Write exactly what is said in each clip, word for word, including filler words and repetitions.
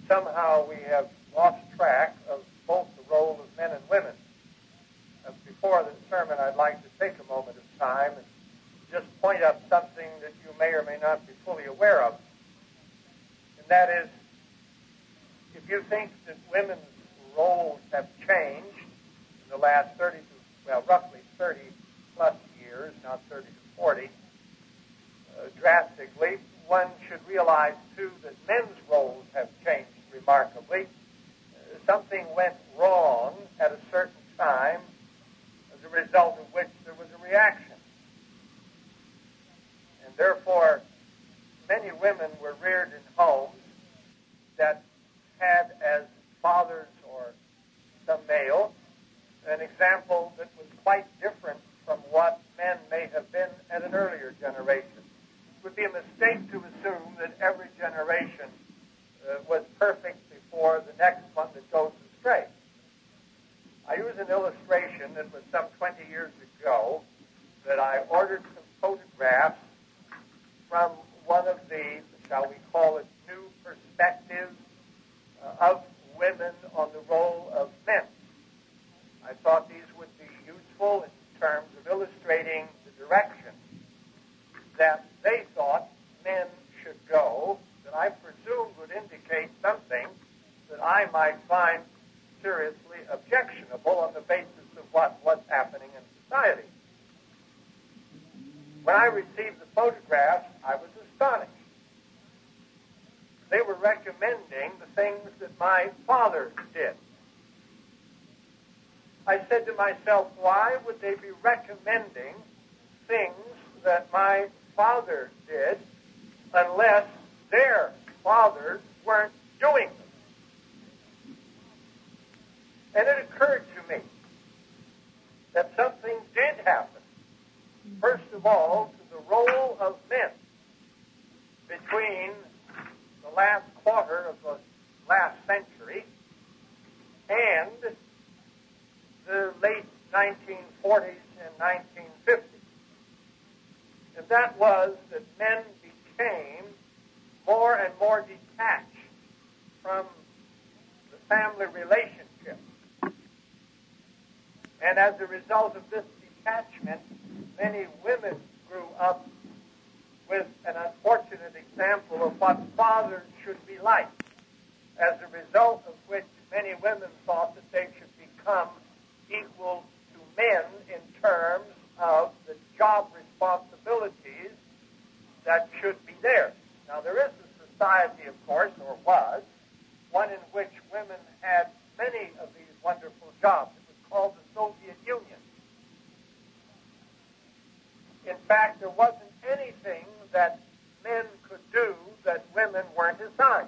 somehow we have lost track of both the role of men and women. Uh, before the sermon, I'd like to take a moment of time and just point out something that you may or may not be fully aware of. And that is, if you think that women's roles have changed in the last thirty to, well, roughly thirty plus years, not thirty to forty, uh, drastically, one should realize, too, that men's roles have changed remarkably. Uh, something went wrong at a certain time, as a result of which there was a reaction. And therefore, many women were reared in homes that had as fathers or some male an example that was quite different from what men may have been at an earlier generation. It would be a mistake to assume that every generation uh, was perfect before the next one that goes astray. I use an illustration that was some twenty years ago that I ordered some photographs from one of the, shall we call it, new perspectives uh, of women on the role of men. I thought these would be useful in terms of illustrating the direction that they thought men should go, that I presumed would indicate something that I might find seriously objectionable on the basis of what was happening in society. When I received the photographs, I was astonished. They were recommending the things that my father did. I said to myself, why would they be recommending things that my father did unless their fathers weren't doing them? And it occurred to me that something did happen. First of all, to the role of men between the last quarter of the last century and the late nineteen forties and nineteen fifties. And that was that men became more and more detached from the family relationship. And as a result of this detachment, many women grew up with an unfortunate example of what fathers should be like, as a result of which many women thought that they should become equal to men in terms of the job responsibilities that should be theirs. Now, there is a society, of course, or was, one in which women had many of these wonderful jobs. It was called the Soviet Union. In fact, there wasn't anything that men could do that women weren't assigned.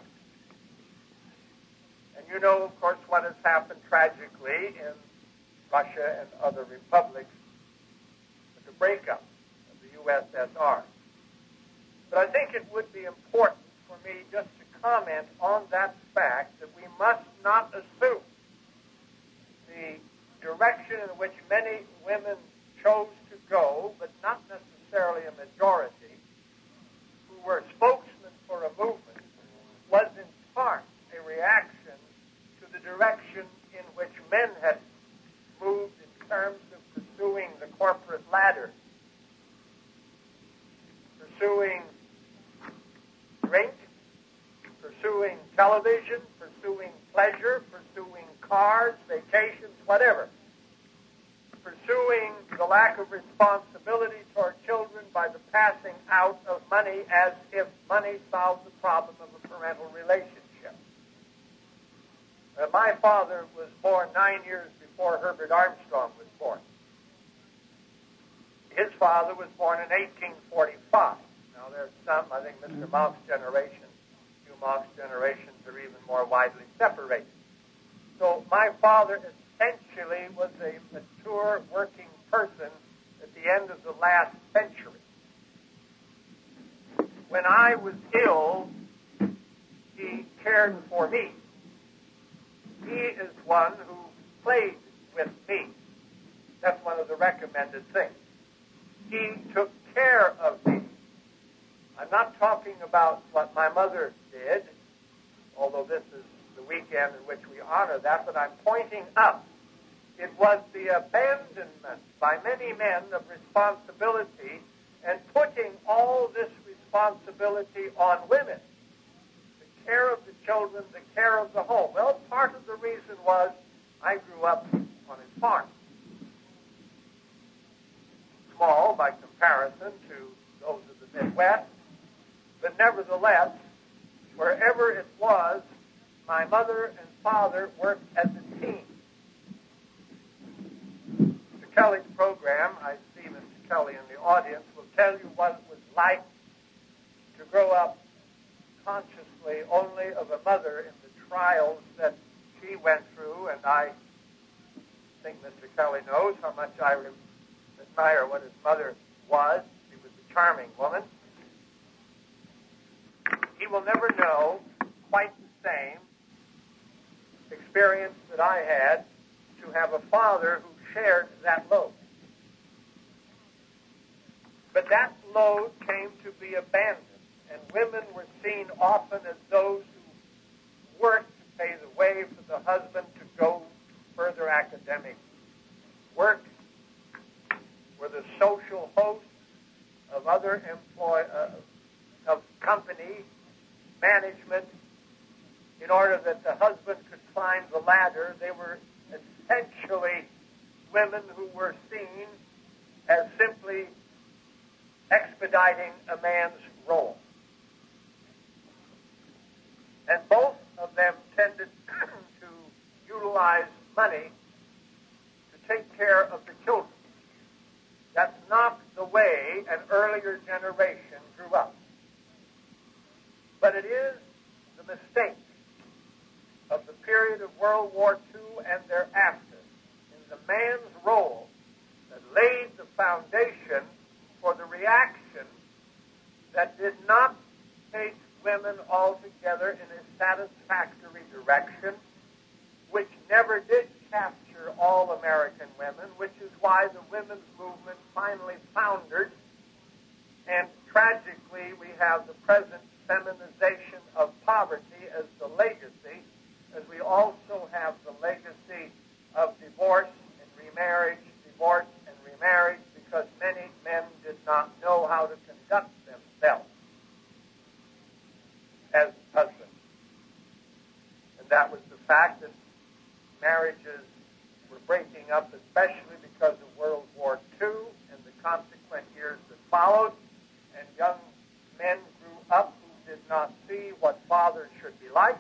And you know, of course, what has happened tragically in Russia and other republics with the breakup of the U S S R. But I think it would be important for me just to comment on that fact that we must not assume the direction in which many women chose to go, but not necessarily a majority, who were spokesmen for a movement, was in part a reaction to the direction in which men had moved in terms of pursuing the corporate ladder, pursuing drink, pursuing television, pursuing pleasure, pursuing cars, vacations, whatever. Pursuing the lack of responsibility toward children by the passing out of money as if money solved the problem of a parental relationship. Uh, my father was born nine years before Herbert Armstrong was born. His father was born in eighteen forty-five. Now, there's some, I think Mister Mauch's generation, Hugh Mauch's generations are even more widely separated. So my father essentially was a mature working person at the end of the last century. When I was ill, he cared for me. He is one who played with me. That's one of the recommended things. He took care of me. I'm not talking about what my mother did, although this this is the weekend in which we honor that, but I'm pointing up. It was the abandonment by many men of responsibility and putting all this responsibility on women. The care of the children, the care of the home. Well, part of the reason was I grew up on a farm. Small by comparison to those of the Midwest, but nevertheless, wherever it was, my mother and father worked as a team. Mister Kelly's program, I see Mister Kelly in the audience, will tell you what it was like to grow up consciously only of a mother in the trials that she went through, and I think Mister Kelly knows how much I admire what his mother was. She was a charming woman. He will never know quite the same experience that I had to have a father who shared that load. But that load came to be abandoned, and women were seen often as those who worked to pay the way for the husband to go to further academic work, were the social hosts of other employ uh, of company management. In order that the husband could climb the ladder, they were essentially women who were seen as simply expediting a man's role. And both of them tended to utilize money to take care of the children. That's not the way an earlier generation grew up. But it is the mistake of the period of World War Two and thereafter in the man's role that laid the foundation for the reaction that did not take women altogether in a satisfactory direction, which never did capture all American women, which is why the women's movement finally foundered. And tragically, we have the present feminization of poverty as the legacy, as we also have the legacy of divorce and remarriage, divorce and remarriage, because many men did not know how to conduct themselves as husbands. And that was the fact that marriages were breaking up, especially because of World War Two and the consequent years that followed, and young men grew up who did not see what fathers should be like.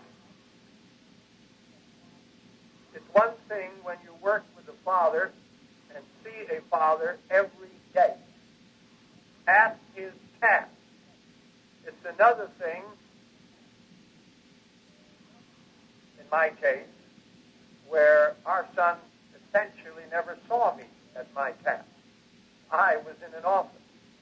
It's one thing when you work with a father and see a father every day at his task. It's another thing, in my case, where our son essentially never saw me at my task. I was in an office.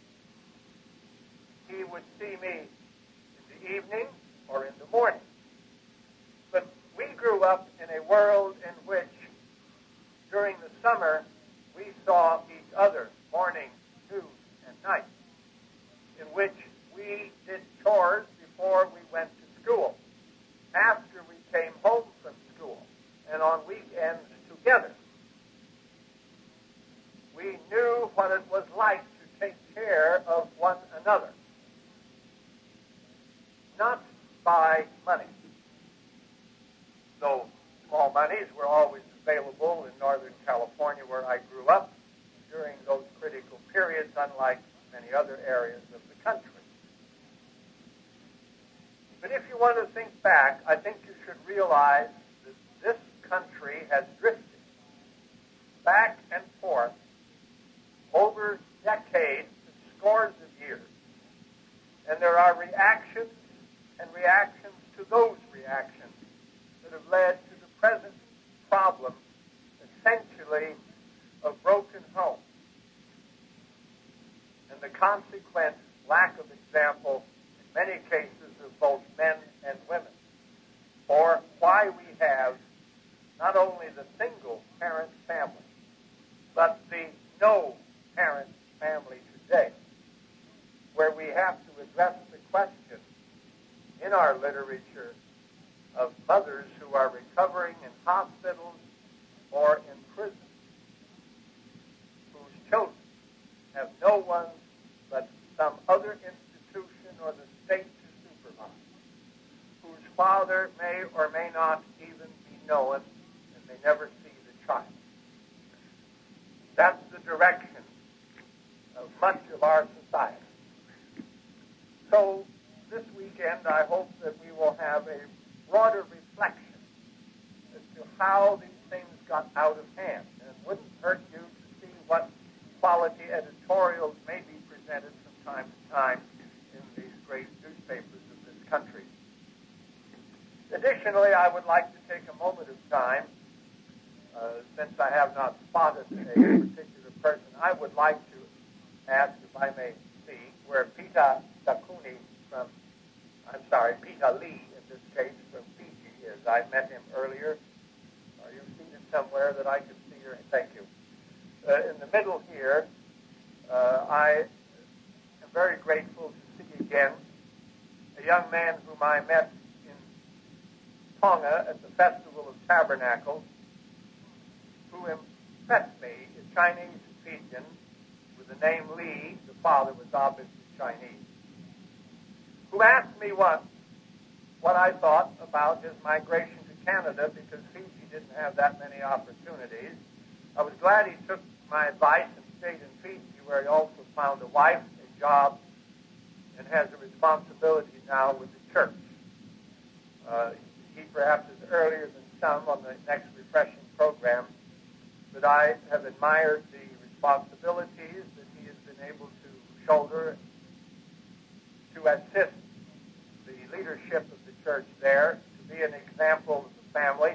He would see me in the evening or in the morning. But we grew up in a world in which, during the summer, we saw each other morning, noon, and night, in which we did chores before we went to school, after we came home from school, and on weekends together. We knew what it was like to take care of one another, not by money. Though small monies were always available in Northern California where I grew up during those critical periods, unlike many other areas of the country. But if you want to think back, I think you should realize that this country has drifted back and forth over decades, scores of years. And there are reactions and reactions to those reactions that have led to the present problem, essentially, of broken homes and the consequent lack of example, in many cases, of both men and women, or why we have not only the single-parent family, but the no-parent family today, where we have to address the question in our literature of mothers who are recovering in hospitals or in prison, whose children have no one but some other institution or the state to supervise, whose father may or may not even be known and may never see the child. That's the direction of much of our society. So this weekend, I hope that we will have a broader reflection as to how these things got out of hand. And it wouldn't hurt you to see what quality editorials may be presented from time to time in these great newspapers of this country. Additionally, I would like to take a moment of time, uh, since I have not spotted a particular person, I would like to ask if I may see where Peter Sakuni from, I'm sorry, Peter Lee in this case from Fiji is. I met him earlier. Are you seated somewhere that I can see your, thank you. Uh, in the middle here, uh, I am very grateful to see again a young man whom I met in Tonga at the Festival of Tabernacles, who impressed me, a Chinese Fijian with the name Lee. The father was obviously Chinese, who asked me once what I thought about his migration to Canada, because Fiji didn't have that many opportunities. I was glad he took my advice and stayed in Fiji, where he also found a wife, a job, and has a responsibility now with the church. Uh, he perhaps is earlier than some on the next refreshing program, but I have admired the responsibilities that he has been able to shoulder to assist the leadership of the church there, to be an example of the family,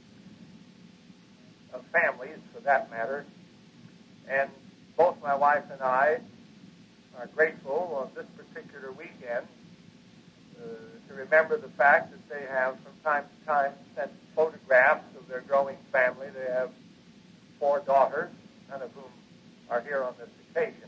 of families for that matter. And both my wife and I are grateful on this particular weekend uh, to remember the fact that they have from time to time sent photographs of their growing family. They have four daughters, none of whom are here on this occasion.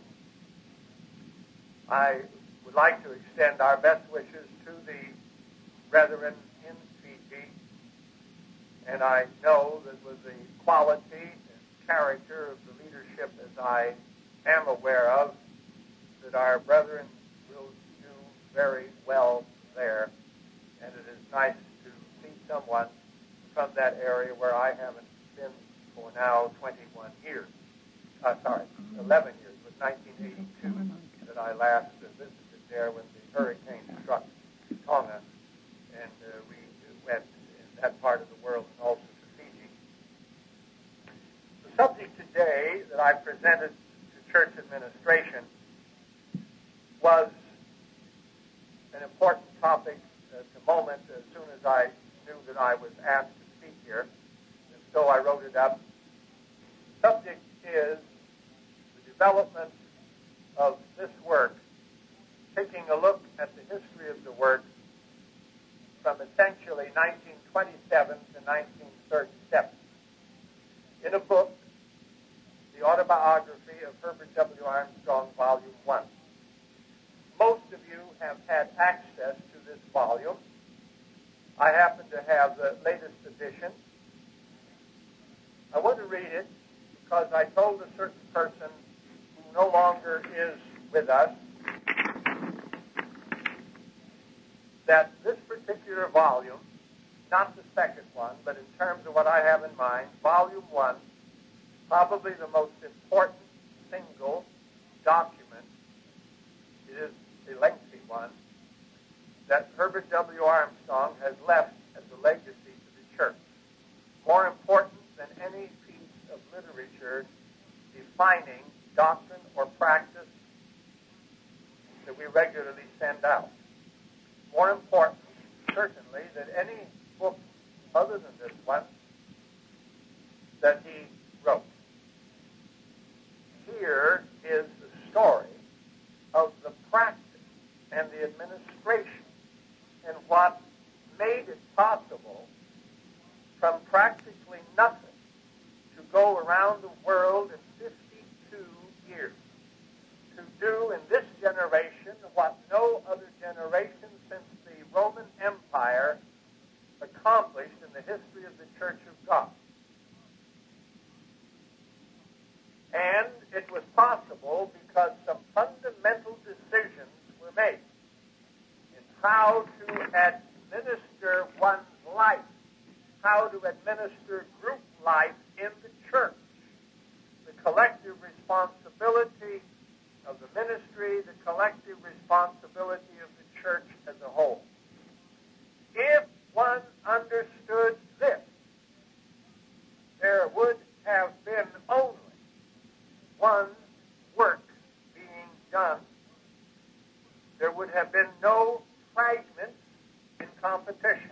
I would like to extend our best wishes to the brethren in Fiji, and I know that with the quality and character of the leadership as I am aware of, that our brethren will do very well there, and it is nice to see someone from that area where I haven't been for now twenty-one years. Uh, sorry, eleven years. It was nineteen eighty-two that I last uh, visited there when the hurricane struck Tonga, and uh, we went in that part of the world and also to Fiji. The subject today that I presented to church administration was an important topic at the moment as soon as I knew that I was asked to speak here, and so I wrote it up. The subject is the development of this work, taking a look at the history of the work from essentially nineteen twenty-seven to nineteen thirty-seven. In a book, The Autobiography of Herbert W. Armstrong, Volume one. Most of you have had access to this volume. I happen to have the latest edition. I want to read it because I told a certain person who no longer is with us that this particular volume, not the second one, but in terms of what I have in mind, volume one, probably the most important single document, it is a lengthy one, that Herbert W. Armstrong has left as a legacy to the church. More important than any piece of literature defining doctrine or practice that we regularly send out. More important, certainly, than any book other than this one that he wrote. Here is the story of the practice and the administration and what made it possible from practically nothing to go around the world in fifty-two years, to do in this generation what no other generation since the Roman Empire accomplished in the history of the Church of God. And it was possible because some fundamental decisions were made in how to administer one's life, how to administer group life in the church, the collective responsibility of the ministry, the collective responsibility of the church as a whole. If one understood this, there would have been only one work being done. There would have been no fragments in competition,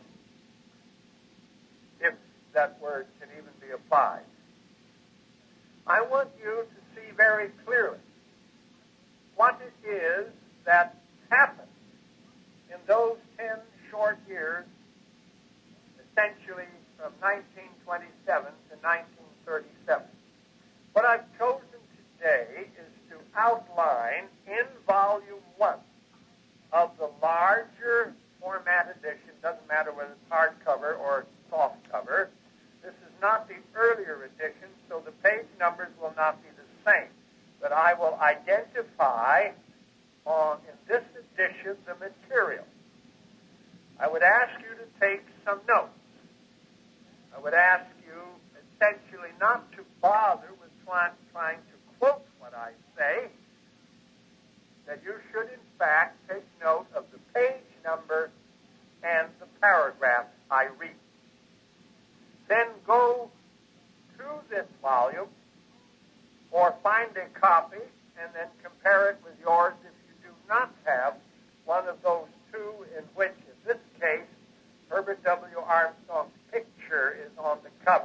if that word can even be applied. I want you to see very clearly what it is that happened in those ten short years, essentially from nineteen twenty-seven to nineteen thirty-seven. What I've chosen today is to outline in volume one of the larger format edition, doesn't matter whether it's hardcover or softcover. This is not the earlier edition, so the page numbers will not be the same. But I will identify on in this edition the material. I would ask you to take some notes. I would ask you essentially not to bother with trying, trying to quote what I say, that you should in fact take note of the page number and the paragraph I read. Then go to this volume or find a copy and then compare it with yours if you do not have one of those two in which, in this case, Herbert W. Armstrong's picture is on the cover.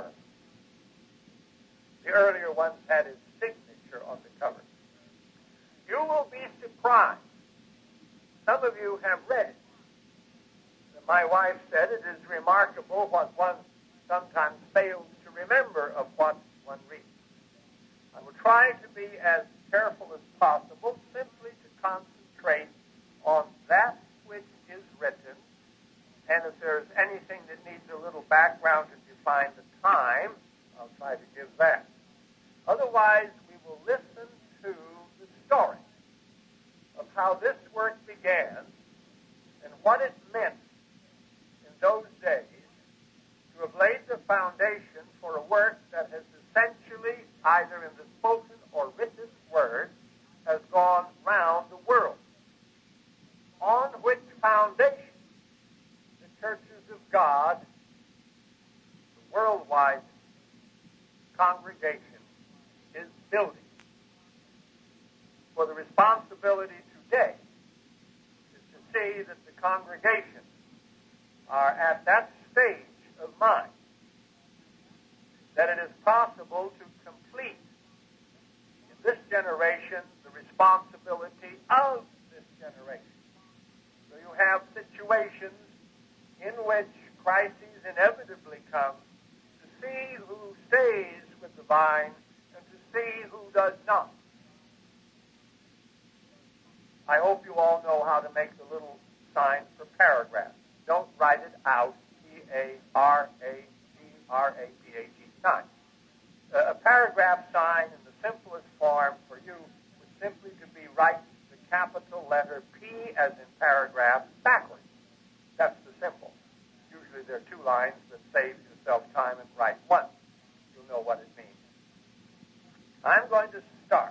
The earlier ones had his signature on the cover. You will be surprised. Some of you have read it. My wife said it is remarkable what one sometimes fails to remember of what one reads. I will try to be as careful as possible, simply to concentrate on that which is written, and if there's anything that needs a little background to define the time, I'll try to give that. Otherwise, we will listen to the story of how this work began and what it meant in those days to have laid the foundation for a work that has essentially, either in the spoken or written word, has gone round the world. On which foundation the churches of God, the worldwide congregation, is building. For the responsibility today is to see that the congregation are at that stage of mind that it is possible to complete in this generation the responsibility of this generation. So you have situations in which crises inevitably come to see who stays with the vine and to see who does not. I hope you all know how to make the little sign for paragraph. Don't write it out, P A R A G R A P H E sign. Uh, a paragraph sign in the simplest form for you would simply to be write the capital letter P as in paragraph backwards. That's the simple. Usually there are two lines, but save yourself time and write one. You'll know what it means. I'm going to start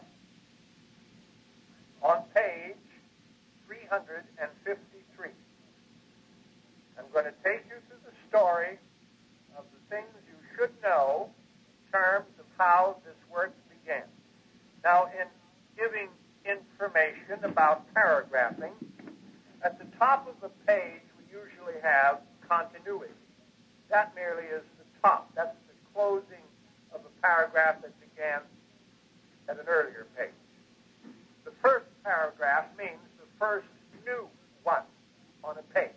on page three hundred fifty-three. I'm going to take you through the story of the things you should know in terms of how this work began. Now, in giving information about paragraphing, at the top of the page we usually have continuity. That merely is the top. That's the closing of a paragraph that began at an earlier page. The first paragraph means the first new one on a page.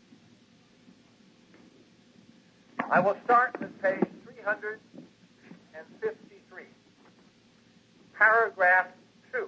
I will start with page three hundred fifty-three, paragraph two.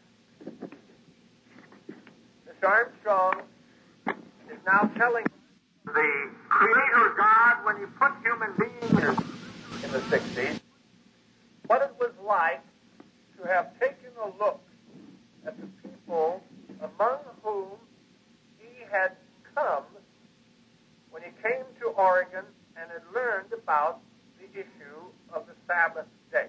Mister Armstrong is now telling The Creator God, when He put human beings in the sixties, what it was like to have taken a look at the people among whom He had come when He came to Oregon and had learned about the issue of the Sabbath day.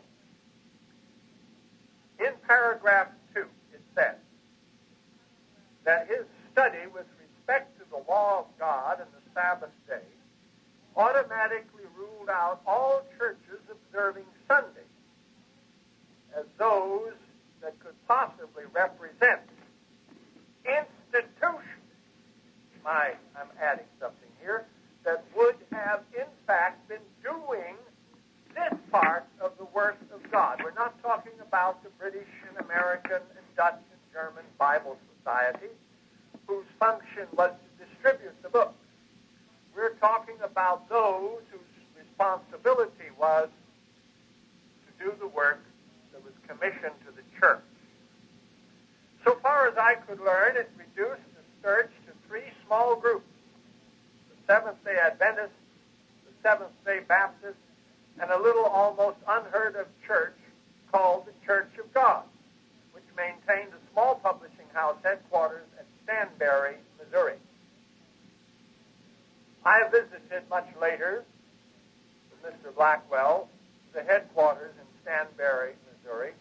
In paragraph two, it says that his study with respect to the law of God and the Sabbath day automatically ruled out all churches observing Sunday as those that could possibly represent institutions. My, I'm adding something here, that would have in fact been doing this part of the work of God. We're not talking about the British and American and Dutch and German Bible societies whose function was to distribute the books. We're talking about those whose responsibility was to do the work that was commissioned to the church. So far as I could learn, it reduced the search to three small groups: the Seventh-day Adventists, the Seventh-day Baptists, and a little almost unheard of church called the Church of God, which maintained a small publishing house headquarters at Stanberry, Missouri. I visited much later with Mister Blackwell the headquarters in Stanberry, Missouri.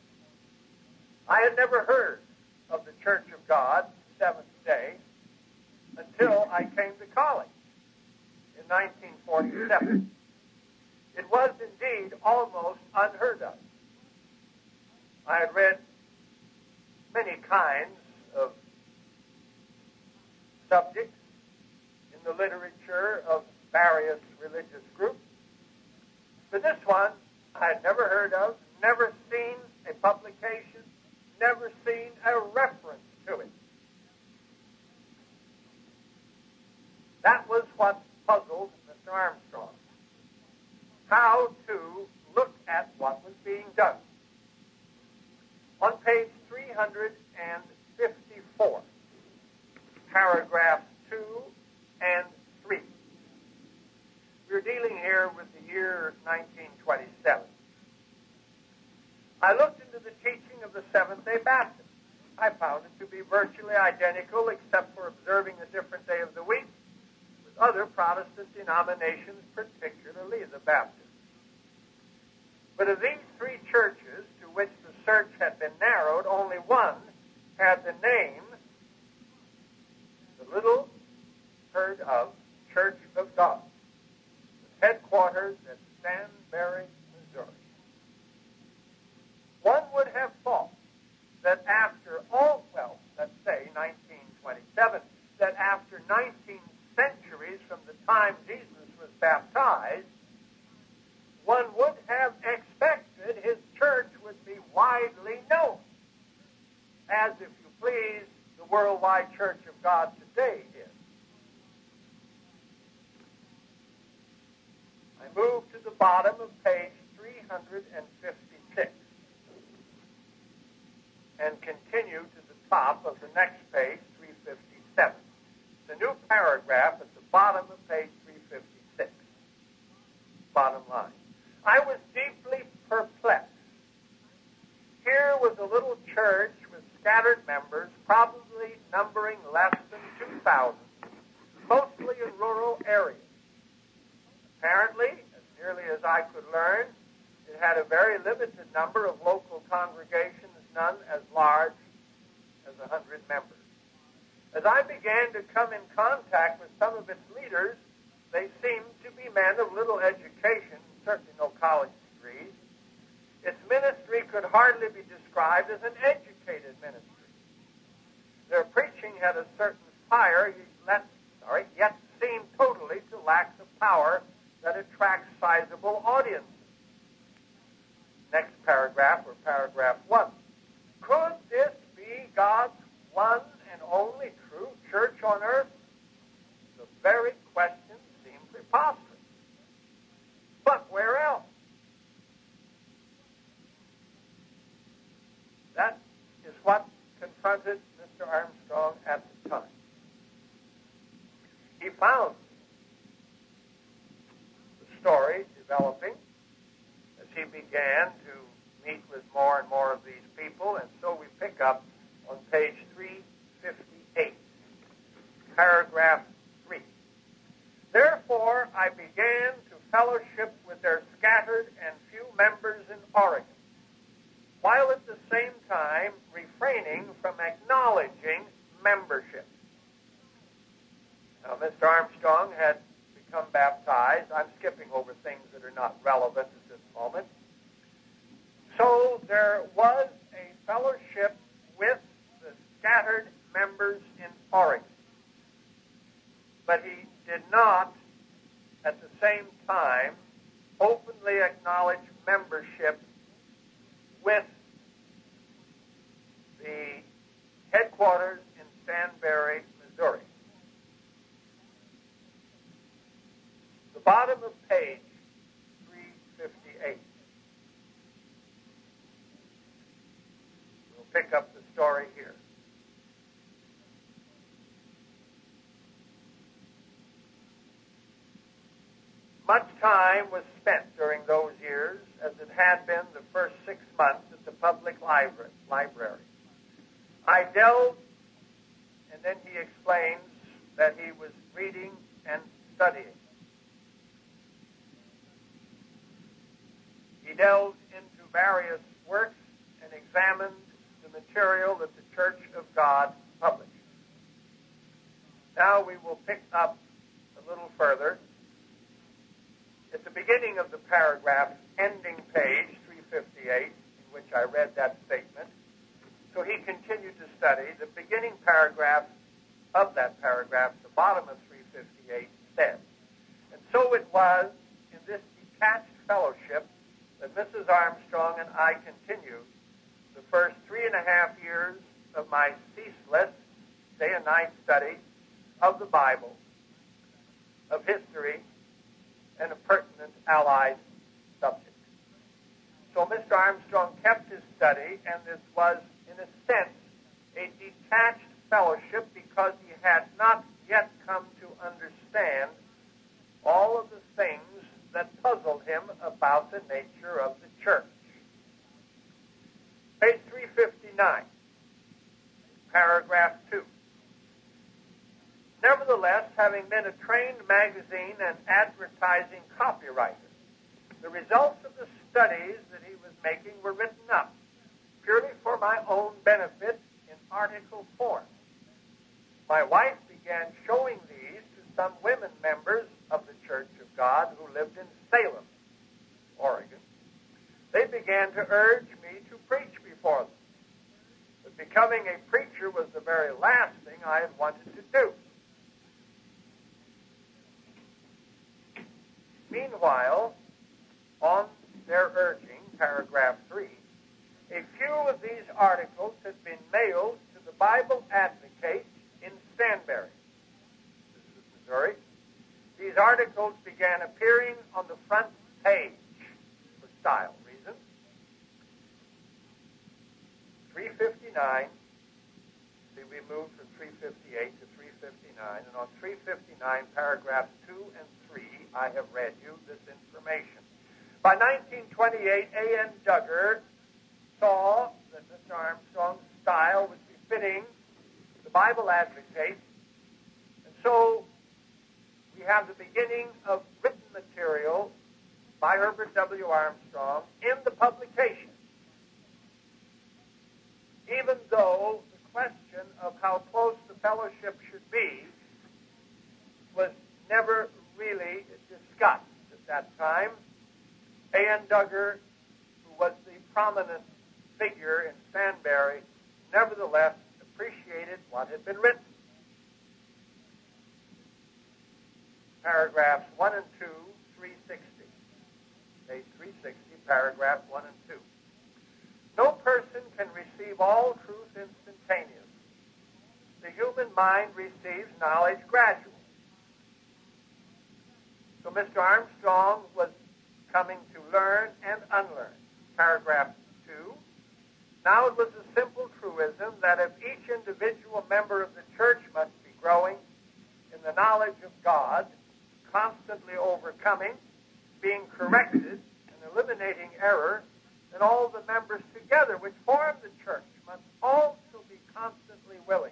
I had never heard of the Church of God, Seventh Day, until I came to college in nineteen forty-seven. It was indeed almost unheard of. I had read many kinds of subjects in the literature of various religious groups, but this one I had never heard of, never seen a publication, never seen a reference to it. That was what puzzled Mister Armstrong, how to look at what was being done. On page three hundred fifty-four, paragraphs two and three, we're dealing here with the year nineteen twenty-seven. I looked into the teaching of the Seventh-day Baptists. I found it to be virtually identical, except for observing a different day of the week, with other Protestant denominations, particularly the Baptists. But of these three churches to which the search had been narrowed, only one had the name, the little heard of Church of God, with headquarters at Stanberry, Missouri. One would have thought that after all, well, let's say nineteen twenty-seven, that after nineteen centuries from the time Jesus was baptized, one would have expected his church would be widely known, as, if you please, the worldwide Church of God today is. I move to the bottom of page three hundred fifty-six and continue to the top of the next page, three fifty-seven. The new paragraph at the bottom of page three fifty-six. Bottom line. I was deeply perplexed. Here was a little church with scattered members, probably numbering less than two thousand, mostly in rural areas. Apparently, as nearly as I could learn, it had a very limited number of local congregations, none as large as a hundred members. As I began to come in contact with some of its leaders, they seemed to be men of little education, certainly no college degrees. Its ministry could hardly be described as an educated ministry. Their preaching had a certain fire, yet, sorry, yet seemed totally to lack the power that attracts sizable audiences. Next paragraph, or paragraph one. Could this be God's one and only true church on earth? The very question seemed preposterous. But where else? That is what confronted Mister Armstrong at the time. He found developing as he began to meet with more and more of these people, and so we pick up on page three fifty-eight, paragraph three. Therefore, I began to fellowship with their scattered and few members in Oregon, while at the same time refraining from acknowledging membership. Now, Mister Armstrong had become baptized. I'm skipping over things that are not relevant at this moment. So there was a fellowship with the scattered members in Oregon. But he did not, at the same time, openly acknowledge membership with the headquarters in Stanberry, Missouri. The bottom of page three fifty-eight. We'll pick up the story here. Much time was spent during those years, as it had been the first six months at the public library. library. I delved, and then he explains that he was reading and studying. He delved into various works and examined the material that the Church of God published. Now we will pick up a little further. At the beginning of the paragraph, ending page three fifty-eight, in which I read that statement, so he continued to study. The beginning paragraph of that paragraph, the bottom of three fifty-eight, says, and so it was in this detached fellowship that Missus Armstrong and I continued the first three and a half years of my ceaseless day and night study of the Bible, of history, and a pertinent allied subject. So Mister Armstrong kept his study, and this was, in a sense, a detached fellowship because he had not yet come to understand all of the things that puzzled him about the nature of the church. Page three fifty-nine, paragraph two. Nevertheless, having been a trained magazine and advertising copywriter, the results of the studies that he was making were written up purely for my own benefit in article form. My wife began showing these to some women members of the Church of God who lived in Salem, Oregon. They began to urge me to preach before them. But becoming a preacher was the very last thing I had wanted to do. Meanwhile, on their urging, paragraph three, a few of these articles had been mailed to the Bible Advocate in Stanberry, this is Missouri. These articles began appearing on the front page for style reasons. three fifty-nine, see, we moved from three fifty-eight to three fifty-nine, and on three fifty-nine, paragraphs two and three, I have read you this information. By nineteen twenty-eight, A N Duggar saw that Mister Armstrong's style was befitting the Bible Advocate, and so we have the beginning of written material by Herbert W. Armstrong in the publication, even though the question of how close the fellowship should be was never really discussed at that time. A N Duggar, who was the prominent figure in Stanberry, nevertheless appreciated what had been written. Paragraphs one and two, three sixty. Page three sixty, paragraph one and two. No person can receive all truth instantaneously. The human mind receives knowledge gradually. So Mister Armstrong was coming to learn and unlearn. Paragraph two. Now it was a simple truism that if each individual member of the church must be growing in the knowledge of God, constantly overcoming, being corrected and eliminating error, then all the members together, which form the church, must also be constantly willing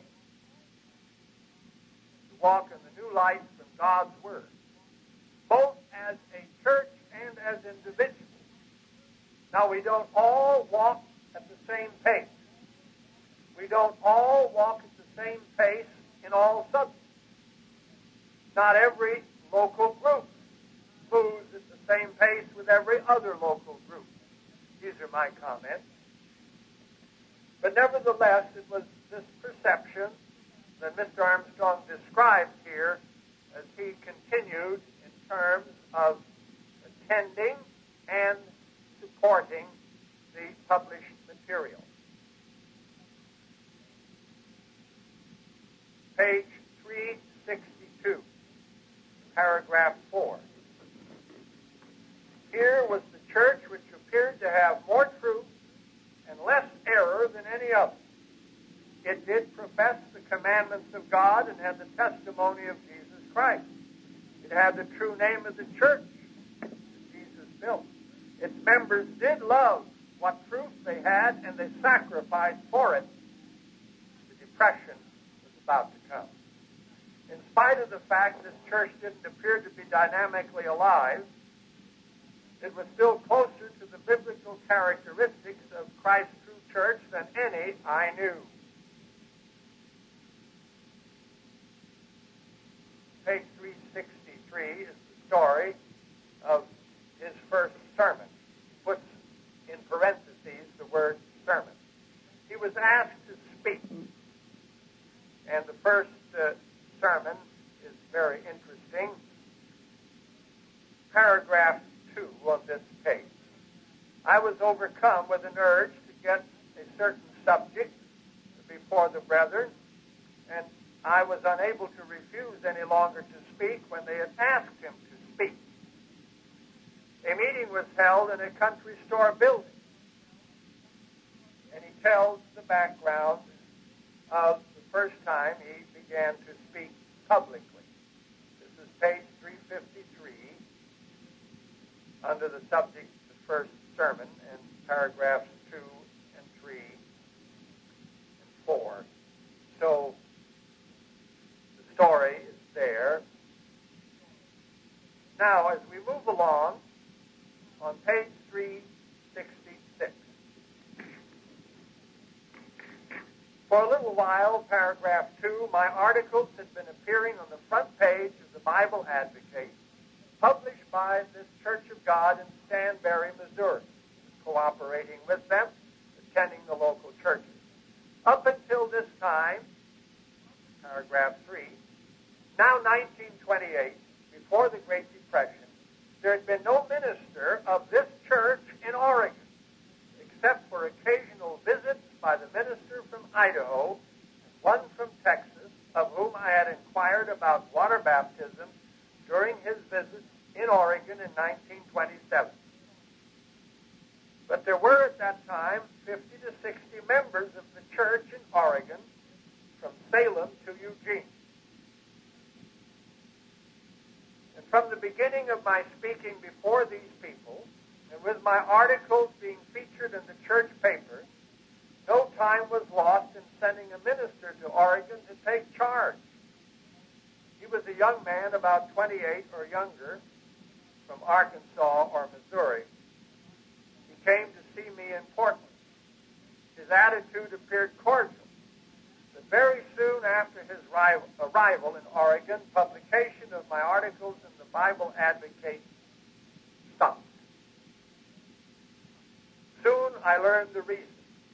to walk in the new light from God's Word, both as a church and as individuals. Now, we don't all walk at the same pace. We don't all walk at the same pace in all subjects. Not every local group moves at the same pace with every other local group. These are my comments. But nevertheless, it was this perception that Mister Armstrong described here as he continued in terms of attending and supporting the published material. Page three sixty-two, paragraph four. Here was the church which appeared to have more truth and less error than any other. It did profess the commandments of God and had the testimony of Jesus Christ. It had the true name of the church that Jesus built. Its members did love what truth they had, and they sacrificed for it. The depression was about to come. In spite of the fact this church didn't appear to be dynamically alive, it was still closer to the biblical characteristics of Christ's true church than any I knew. Page three sixty-three is the story of his first sermon. He puts in parentheses the word sermon. He was asked to speak, and the first uh, sermon is very interesting. Paragraph two of this page. I was overcome with an urge to get a certain subject before the brethren, and I was unable to refuse any longer to speak when they had asked him to speak. A meeting was held in a country store building, and he tells the background of the first time he began to speak publicly. This is page three fifty-three, under the subject of the first sermon, and paragraphs two and three and four. So the story is there. Now, as we move along, on page three sixty-six, for a little while, paragraph two, my articles had been appearing on the front page of the Bible Advocate, published by this Church of God in Stanberry, Missouri, cooperating with them, attending the local churches. Up until this time, paragraph three, now nineteen twenty-eight, before the Great Depression, there had been no minister of this church in Oregon, except for occasional visits by the minister from Idaho and one from Texas, of whom I had inquired about water baptism during his visit in Oregon in nineteen twenty-seven. But there were at that time fifty to sixty members of the church in Oregon, from Salem to Eugene. And from the beginning of my speaking before these people, and with my articles being featured in the church paper, no time was lost in sending a minister to Oregon to take charge. He was a young man, about twenty-eight or younger, from Arkansas or Missouri. He came to see me in Portland. His attitude appeared cordial, but very soon after his arrival in Oregon, publication of my articles in the Bible Advocate stopped. Soon I learned the reason.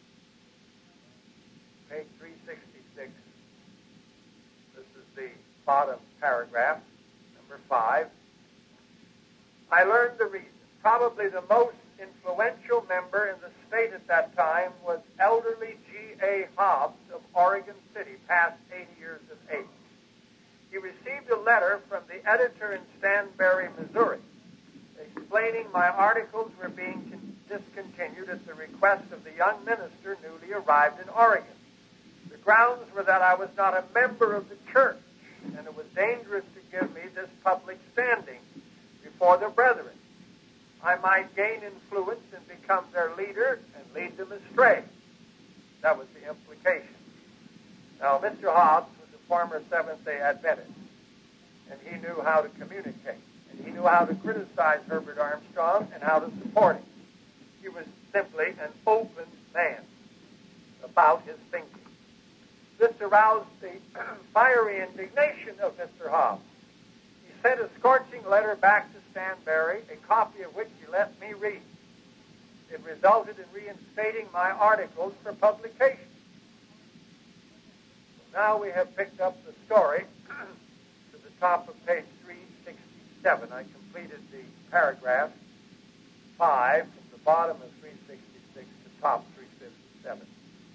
Page three sixty-six. This is the bottom paragraph, number five. I learned the reason. Probably the most influential member in the state at that time was elderly G A Hobbs of Oregon City, past eighty years of age. He received a letter from the editor in Stanberry, Missouri, explaining my articles were being con- discontinued at the request of the young minister newly arrived in Oregon. The grounds were that I was not a member of the church, and it was dangerous to give me this public standing before the brethren. I might gain influence and become their leader and lead them astray. That was the implication. Now, Mister Hobbs was a former Seventh-day Adventist, and he knew how to communicate, and he knew how to criticize Herbert Armstrong and how to support him. He was simply an open man about his thinking. This aroused the fiery indignation of Mister Hobbs. He sent a scorching letter back to Stanbury, a copy of which he let me read. It resulted in reinstating my articles for publication. So now we have picked up the story to the top of page three sixty-seven. I completed the paragraph five from the bottom of three sixty-six to top three fifty-seven.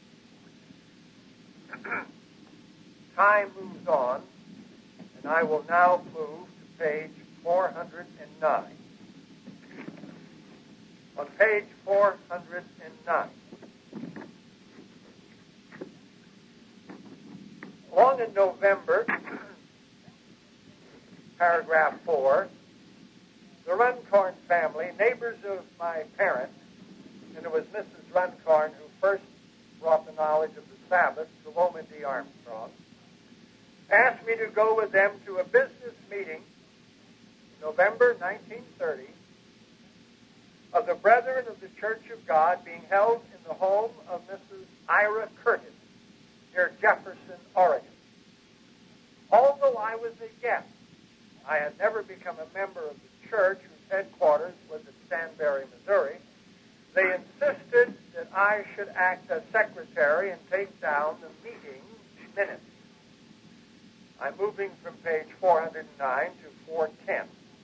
Time moves on, and I will now move to page four hundred nine. On page four hundred nine, along in November, paragraph four, the Runcorn family, neighbors of my parents, and it was Missus Runcorn who first brought the knowledge of the Sabbath to Loma D. Armstrong, asked me to go with them to a business meeting in November nineteen thirty of the Brethren of the Church of God being held in the home of Missus Ira Curtis near Jefferson, Oregon. Although I was a guest, I had never become a member of the church whose headquarters was at Stanbury, Missouri. They insisted that I should act as secretary and take down the meeting minutes. I'm moving from page four hundred nine to four ten.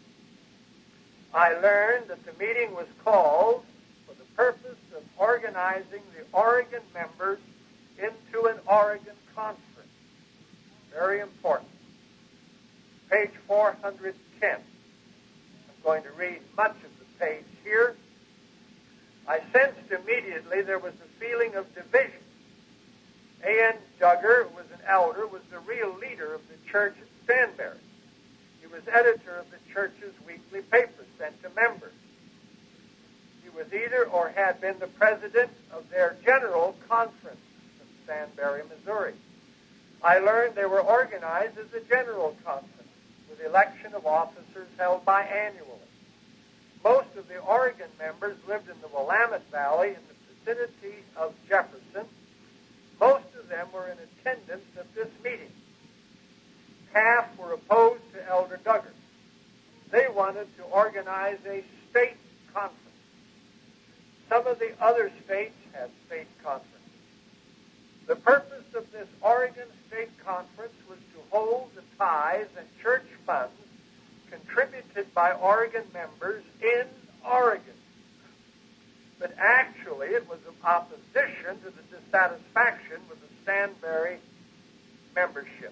I learned that the meeting was called for the purpose of organizing the Oregon members into an Oregon conference. Very important. Page four hundred ten. I'm going to read much of the page here. I sensed immediately there was a feeling of division. A N Duggar, who was an elder, was the real leader of the church at Stanbury. He was editor of the church's weekly paper sent to members. He was either or had been the president of their general conference in Stanbury, Missouri. I learned they were organized as a general conference with election of officers held biannually. Most of the Oregon members lived in the Willamette Valley in the vicinity of Jefferson. Most of them were in attendance at this meeting. Half were opposed to Elder Duggar. They wanted to organize a state conference. Some of the other states had state conferences. The purpose of this Oregon State Conference was to hold the tithes and church funds contributed by Oregon members in Oregon. But actually, it was in opposition to the dissatisfaction with the Stanbury membership.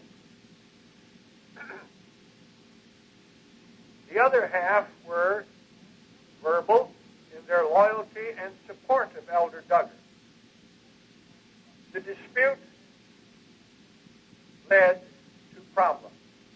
The other half were verbal in their loyalty and support of Elder Duggar. The dispute led to problems.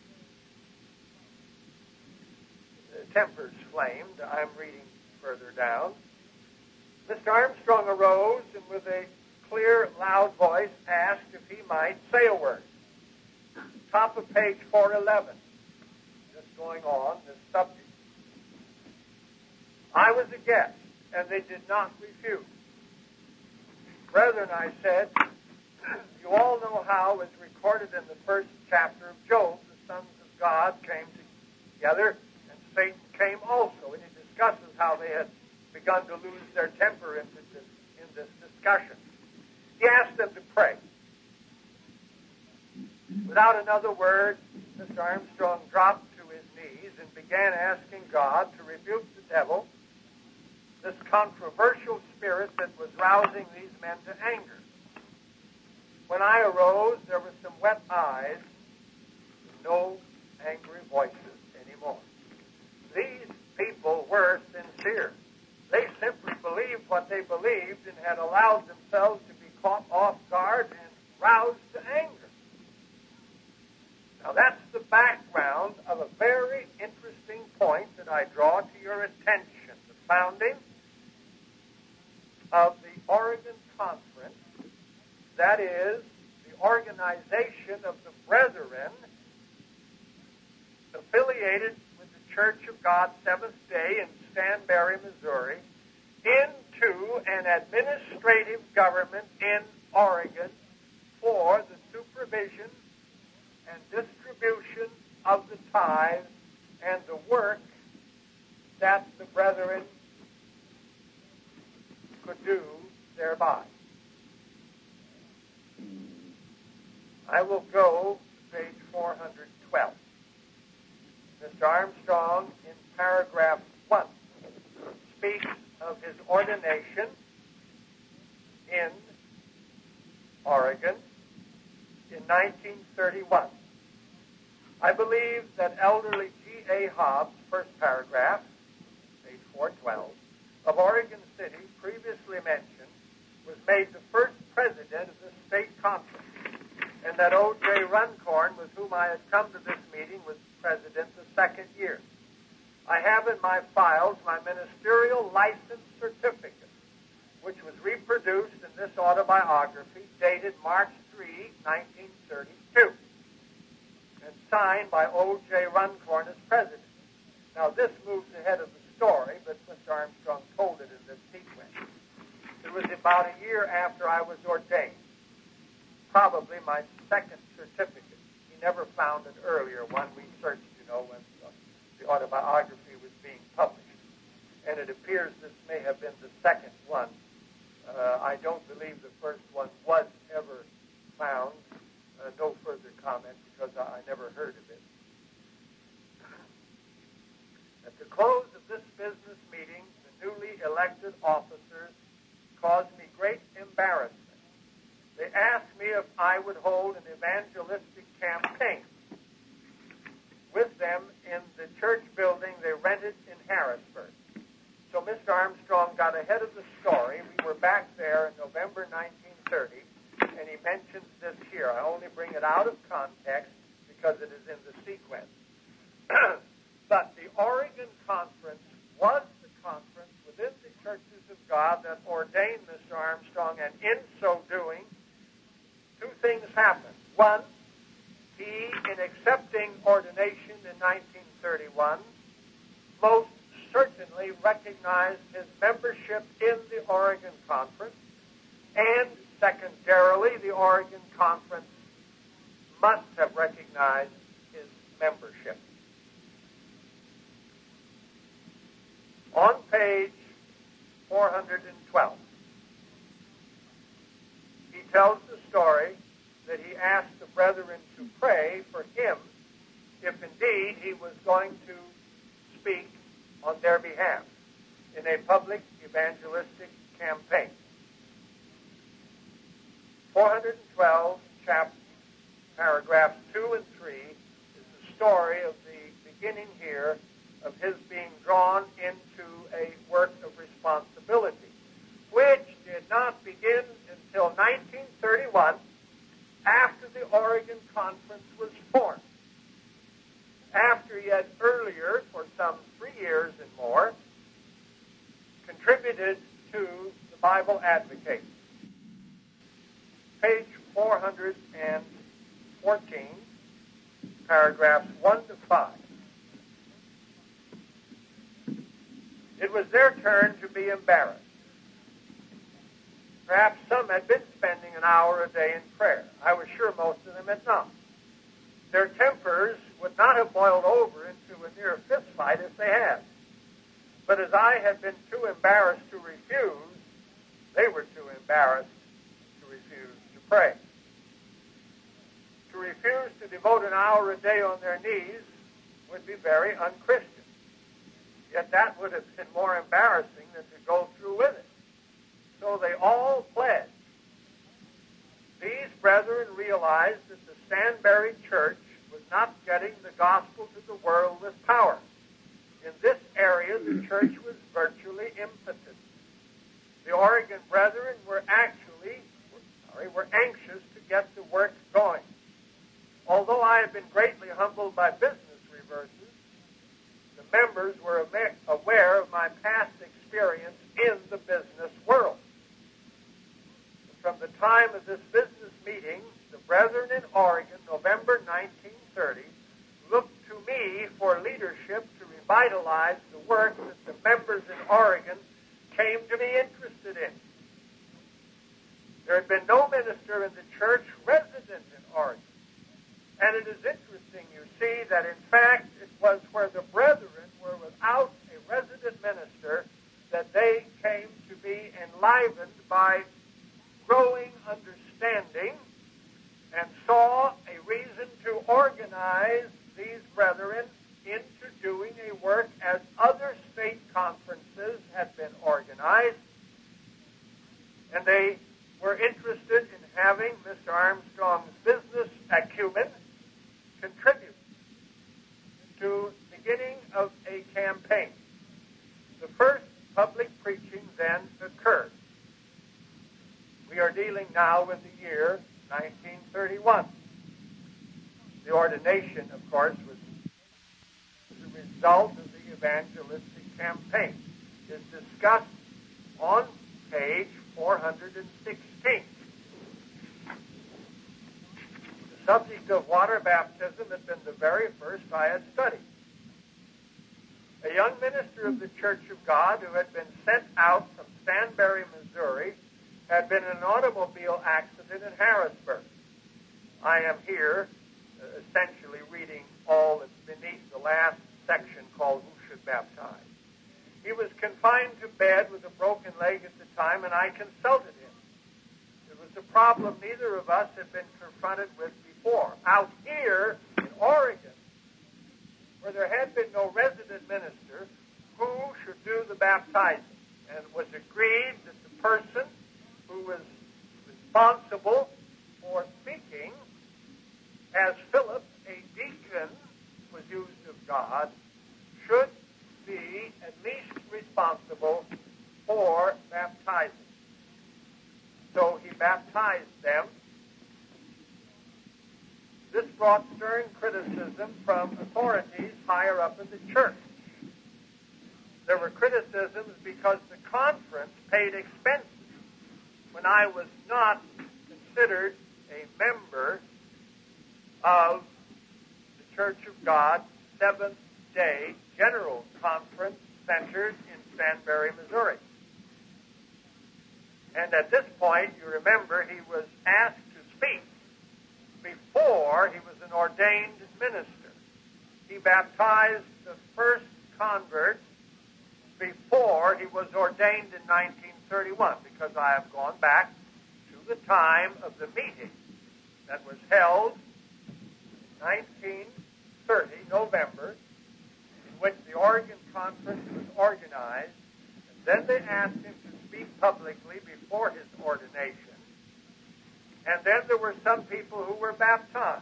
The tempers flamed. I'm reading further down. Mister Armstrong arose and with a clear, loud voice asked if he might say a word. Top of page four eleven. Just going on this subject. I was a guest, and they did not refuse. Brethren, I said, you all know how, as recorded in the first chapter of Job, the sons of God came together, and Satan came also. And he discusses how they had begun to lose their temper in this, in this discussion. He asked them to pray. Without another word, Mister Armstrong dropped to his knees and began asking God to rebuke the devil, this controversial spirit that was rousing these men to anger. When I arose, there were some wet eyes, no angry voices anymore. These people were sincere. They simply believed what they believed and had allowed themselves to be caught off guard and roused to anger. Now that's the background of a very interesting point that I draw to your attention. The affiliated with the Church of God Seventh Day in Stanberry, Missouri, into an administrative government in Oregon for the supervision and distribution of the tithes and the work that the brethren could do thereby. I will go to page four hundred twelve. Mister Armstrong, in paragraph one, speaks of his ordination in Oregon in nineteen thirty-one. I believe that elderly G A Hobbs, first paragraph, page four twelve, of Oregon City, previously mentioned, was made the first president of the state conference, and that O J Runcorn, with whom I had come to this meeting, was president the second year. I have in my files my ministerial license certificate, which was reproduced in this autobiography, dated March third, nineteen thirty-two, and signed by O J Runcorn as president. Now, this moves ahead of the story, but Mister Armstrong told it in this sequence. It was about a year after I was ordained, probably my second certificate. He never found an earlier one. We searched, you know, when the, the autobiography was being published. And it appears this may have been the second one. Uh, I don't believe the first one was ever found. Uh, no further comment because I, I never heard of it. At the close of this business meeting, the newly elected officers caused me great embarrassment. They asked me if I would hold an evangelistic campaign with them in the church building they rented in Harrisburg. So Mister Armstrong got ahead of the story. We were back there in November nineteen thirty, and he mentions this here. I only bring it out of context because it is in the sequence. But the Oregon Conference was the conference within the churches of God that ordained Mister Armstrong, and in so doing, two things happened. One, he, in accepting ordination in nineteen thirty-one, most certainly recognized his membership in the Oregon Conference, and secondarily, the Oregon Conference must have recognized his membership. On page four hundred twelve, he tells the story that he asked the brethren to pray for him if indeed he was going to speak on their behalf in a public evangelistic campaign. four hundred twelve, chapter, paragraphs two and three, is the story of the beginning here of his being drawn into a work of responsibility, which did not begin until nineteen thirty-one, after the Oregon Conference was formed. After he had earlier, for some three years and more, contributed to the Bible Advocate. Page four hundred fourteen, paragraphs one to five. It was their turn to be embarrassed. Perhaps some had been spending an hour a day in prayer. I was sure most of them had not. Their tempers would not have boiled over into a near fist fight if they had. But as I had been too embarrassed to refuse, they were too embarrassed to refuse to pray. To refuse to devote an hour a day on their knees would be very unchristian. Yet that would have been more embarrassing than to go through with it. So they all pledged. These brethren realized that the Stanberry Church was not getting the gospel to the world with power. In this area, the church was virtually impotent. The Oregon brethren were actually, sorry, were anxious to get the work going. Although I had been greatly humbled by business reverses, the members were aware of my past experience in the business world. From the time of this business meeting, the brethren in Oregon, November nineteen thirty, looked to me for leadership to revitalize the work that the members in Oregon came to be interested in. There had been no minister in the church resident in Oregon. And it is interesting, you see, that in fact it was where the brethren were without a resident minister that they came to be enlivened by growing understanding and saw a reason to organize these brethren into doing a work as other state conferences had been organized. And they were interested in having Mister Armstrong's business acumen contribute to the beginning of a campaign. The first public preaching then occurred. We are dealing now with the year nineteen thirty-one. The ordination, of course, was the result of the evangelistic campaign. It is discussed on page four hundred sixteen. The subject of water baptism had been the very first I had studied. A young minister of the Church of God who had been sent out from Stanberry, Missouri, had been in an automobile accident in Harrisburg. I am here uh, essentially reading all that's beneath the last section called Who Should Baptize. He was confined to bed with a broken leg at the time, and I consulted him. It was a problem neither of us had been confronted with before. Out here in Oregon, where there had been no resident minister, who should do the baptizing? And it was agreed that the person who was responsible for speaking, as Philip, a deacon, was used of God, should be at least responsible for baptizing. So he baptized them. This brought stern criticism from authorities higher up in the church. There were criticisms because the conference paid expenses when I was not considered a member of the Church of God seventh-day General Conference centered in Stanberry, Missouri. And at this point, you remember, he was asked to speak before he was an ordained minister. He baptized the first convert before he was ordained in nineteen thirty-one, because I have gone back to the time of the meeting that was held in nineteen thirty, November, in which the Oregon Conference was organized, and then they asked him to speak publicly before his ordination, and then there were some people who were baptized.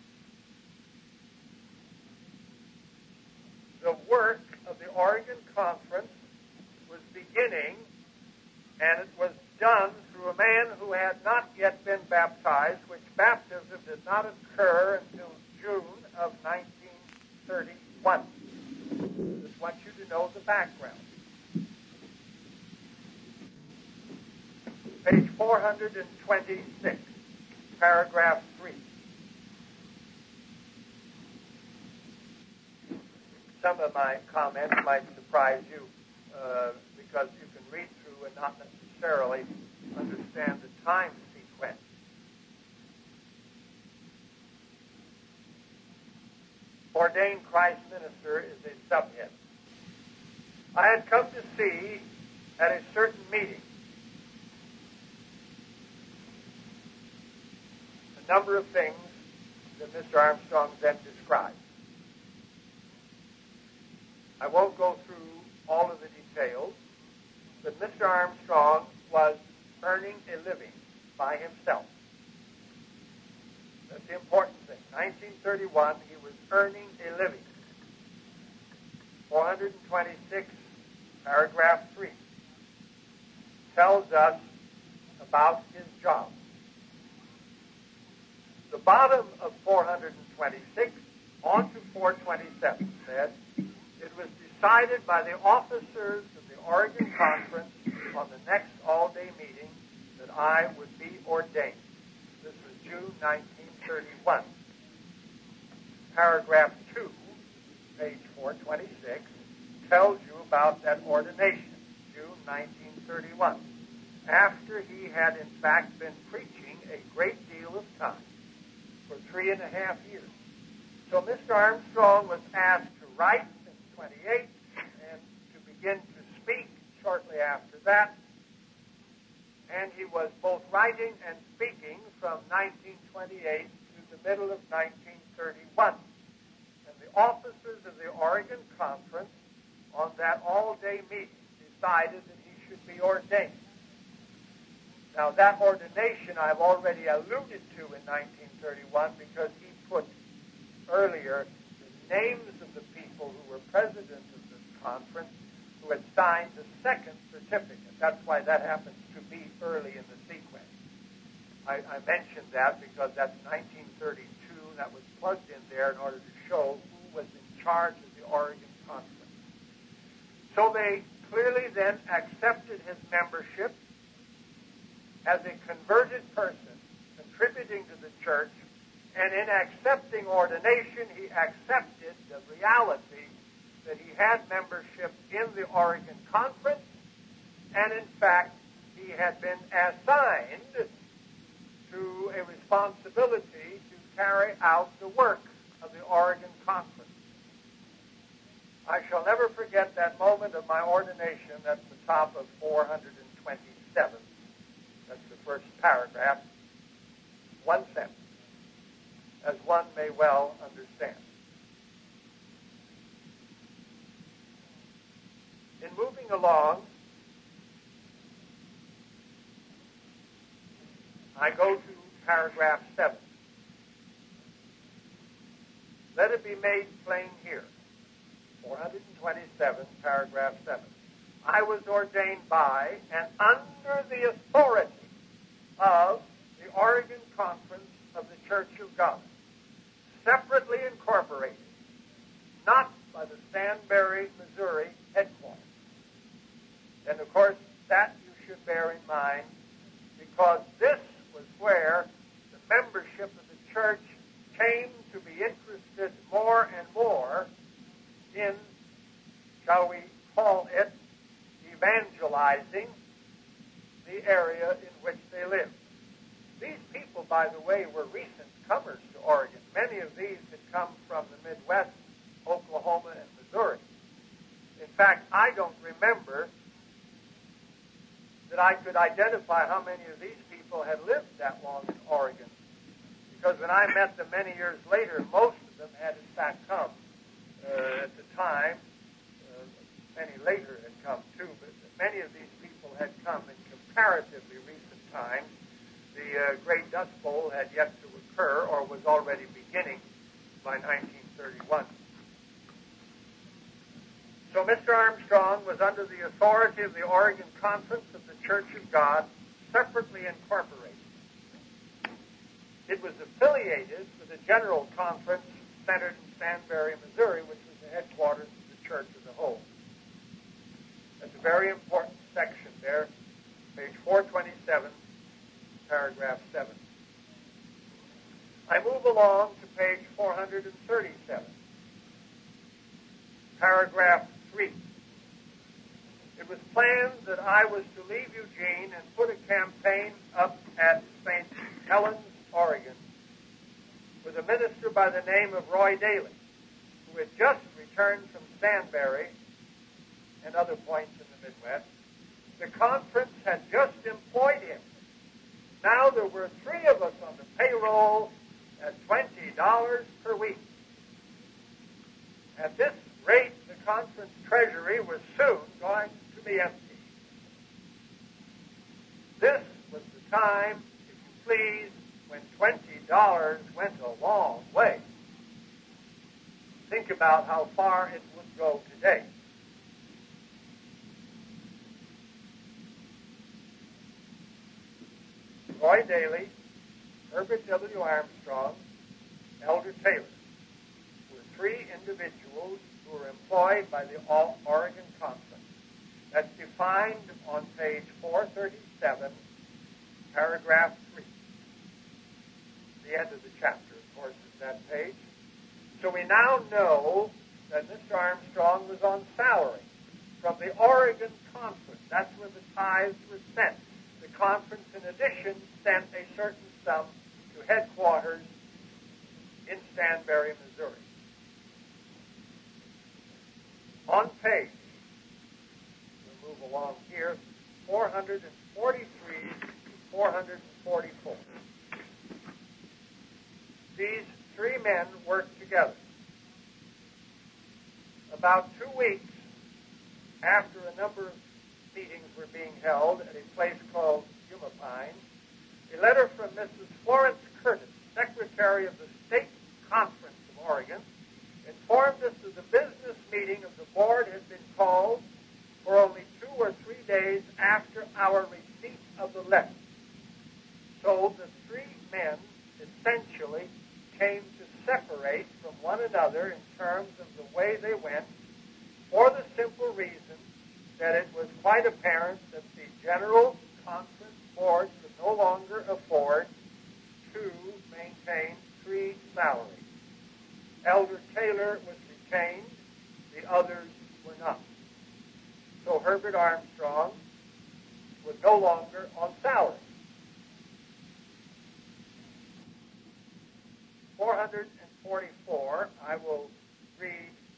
The work of the Oregon Conference was beginning, and it was done through a man who had not yet been baptized, which baptism did not occur until June of nineteen thirty-one. I just want you to know the background. Page four hundred twenty-six, paragraph three. Some of my comments might surprise you uh, because you can read through and not necessarily understand the time sequence. Ordained Christ minister is a subhead. I had come to see at a certain meeting a number of things that Mister Armstrong then described. I won't go through all of the details, but Mister Armstrong was earning a living by himself. That's the important thing. nineteen thirty-one, he was earning a living. four hundred twenty-six, paragraph three, tells us about his job. The bottom of four hundred twenty-six on to four twenty-seven said, it was decided by the officers of the Oregon Conference on the next all-day meeting that I would be ordained. This was June nineteen thirty-one. Paragraph two page four twenty-six, tells you about that ordination, June nineteen thirty-one, after he had in fact been preaching a great deal of time, for three and a half years. So Mister Armstrong was asked to write in twenty-eight and to begin to speak shortly after that. And he was both writing and speaking from nineteen twenty-eight to the middle of nineteen thirty-one. And the officers of the Oregon Conference on that all-day meeting decided that he should be ordained. Now, that ordination I've already alluded to in nineteen thirty-one because he put earlier the names of the people who were president of this conference who had signed the second certificate. That's why that happens to be early in the sequence. I, I mentioned that because that's nineteen thirty-two. That was plugged in there in order to show who was in charge of the Oregon Conference. So they clearly then accepted his membership as a converted person, contributing to the church, and in accepting ordination, he accepted the reality that he had membership in the Oregon Conference, and in fact, he had been assigned to a responsibility to carry out the work of the Oregon Conference. I shall never forget that moment of my ordination. That's the top of four twenty-seven. That's the first paragraph. One sentence, as one may well understand. In moving along, I go to paragraph seven. Let it be made plain here. four twenty-seven, paragraph seven. I was ordained by and under the authority of the Oregon Conference of the Church of God, separately incorporated, not by the Stanberry, Missouri headquarters. And of course, that you should bear in mind, because this was where the membership of the church came to be interested more and more in, shall we call it, evangelizing the area in which they lived. These people, by the way, were recent comers to Oregon. Many of these had come from the Midwest, Oklahoma, and Missouri. In fact, I don't remember that I could identify how many of these people had lived that long in Oregon. Because when I met them many years later, most of them had in fact come uh, at the time. Uh, many later had come too, but many of these people had come in comparatively recent times. The uh, Great Dust Bowl had yet to occur, or was already beginning by nineteen thirty-one. So Mister Armstrong was under the authority of the Oregon Conference of the Church of God, separately incorporated. It was affiliated with a general conference centered in Stanberry, Missouri, which was the headquarters of the church as a whole. That's a very important section there, page four twenty-seven, paragraph seven. I move along to page four thirty-seven, paragraph three. It was planned that I was to leave Eugene and put a campaign up at Saint Helens, Oregon, with a minister by the name of Roy Daly, who had just returned from Stanberry and other points in the Midwest. The conference had just employed him. Now there were three of us on the payroll at twenty dollars per week. At this rate, the conference treasury was soon going to be empty. This was the time, if you please, when twenty dollars went a long way. Think about how far it would go today. Roy Daly, Herbert W. Armstrong, Elder Taylor were three individuals who were employed by the Oregon Conference. That's defined on page four thirty-seven, paragraph three. The end of the chapter, of course, is that page. So we now know that Mister Armstrong was on salary from the Oregon Conference. That's where the tithes were sent. The conference, in addition, sent a certain sum to headquarters in Stanberry, Missouri. On page, we'll move along here, four hundred forty-three to four hundred forty-four. These three men worked together. About two weeks after a number of meetings were being held at a place called Humapine, a letter from Missus Florence Curtis, Secretary of the State Conference of Oregon, informed us that the business meeting of the board had been called for only two or three days after our receipt of the letter. So the three men essentially came to separate from one another in terms of the way they went, for the simple reason that it was quite apparent that the General Conference Board could no longer afford to maintain three salaries. Elder Taylor was retained, the others were not. So Herbert Armstrong was no longer on salary. four hundred forty-four, I will read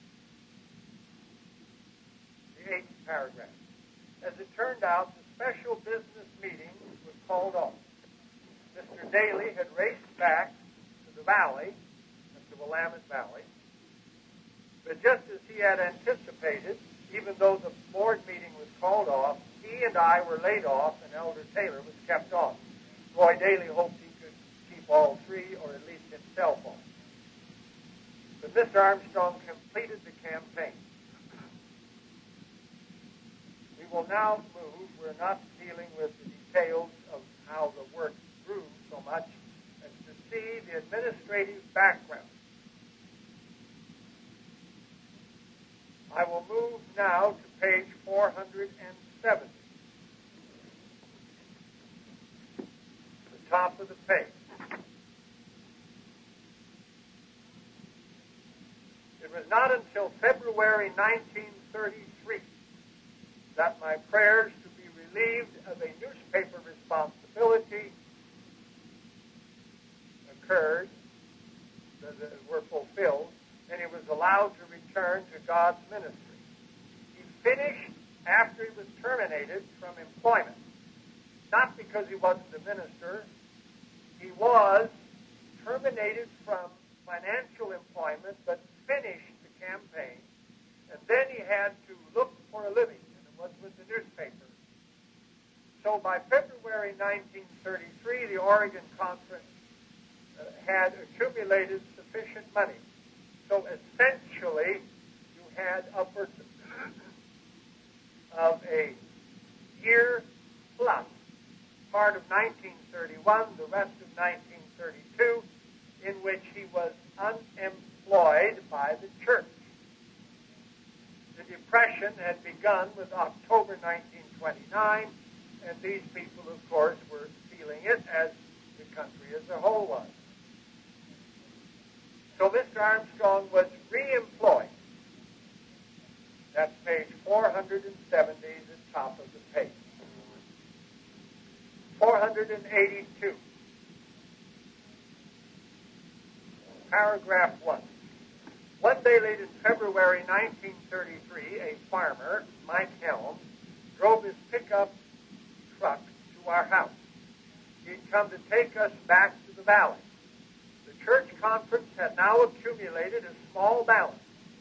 the eighth paragraph. As it turned out, the special business meeting was called off. Mister Daly had raced back to the valley, to the Willamette Valley, but just as he had anticipated, even though the board meeting was called off, he and I were laid off and Elder Taylor was kept on. Roy Daly hoped he could keep all three, or at least himself on. But Mister Armstrong completed the campaign. We will now move. We're not dealing with the details of how the work grew so much as to see the administrative background. I will move now to page four hundred seventy. The top of the page. It was not until February nineteen thirty-three that my prayers to be relieved of a newspaper responsibility occurred, that were fulfilled, and he was allowed to return to God's ministry. He finished after he was terminated from employment, not because he wasn't a minister. He was terminated from financial employment, but finished the campaign, and then he had to look for a living, and it was with the newspaper. So by February nineteen thirty-three, the Oregon Conference uh, had accumulated sufficient money. So essentially, you had upwards of a year plus, part of nineteen thirty-one, the rest of nineteen thirty-two, in which he was unemployed by the church. The Depression had begun with October nineteen twenty-nine, and these people, of course, were feeling it as the country as a whole was. So Mister Armstrong was reemployed. That's page four hundred seventy, the top of the page. four hundred eighty-two. Paragraph one. One day late in February nineteen thirty-three, a farmer, Mike Helms, drove his pickup truck to our house. He'd come to take us back to the valley. The church conference had now accumulated a small balance.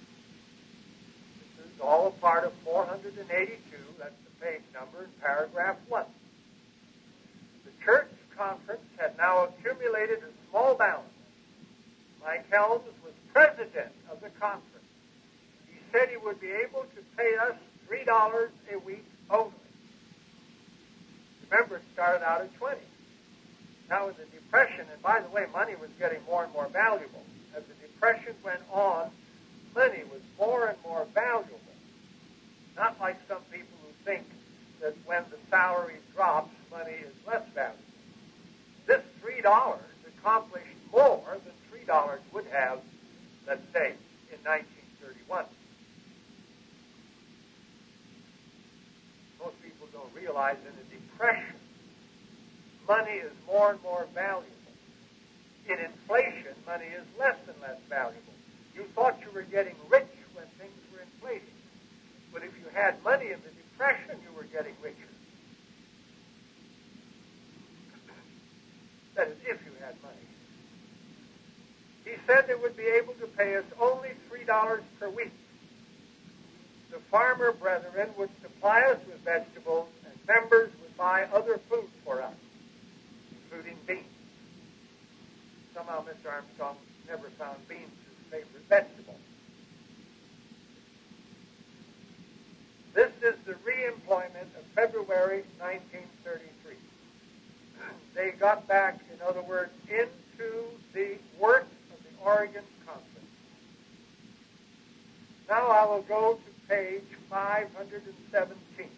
This is all a part of four hundred eighty-two. That's the page number in paragraph one. The church conference had now accumulated a small balance. Mike Helms was president of the conference. He said he would be able to pay us three dollars a week only. Remember, it started out at twenty. Now, in the Depression, and by the way, money was getting more and more valuable. As the Depression went on, money was more and more valuable. Not like some people who think that when the salary drops, money is less valuable. This three dollars accomplished more than three dollars would have, let's say, in nineteen thirty-one. One. Most people don't realize in a depression, money is more and more valuable. In inflation, money is less and less valuable. You thought you were getting rich when things were inflating. But if you had money in the depression, you were getting richer. That is, if you had money. He said they would be able to pay us only three dollars per week. The farmer brethren would supply us with vegetables, and members would buy other food for us, including beans. Somehow Mister Armstrong never found beans his favorite vegetable. This is the reemployment of February nineteen thirty-three. They got back, in other words, into the work of the Oregon Conference. Now I will go to page five hundred seventeen.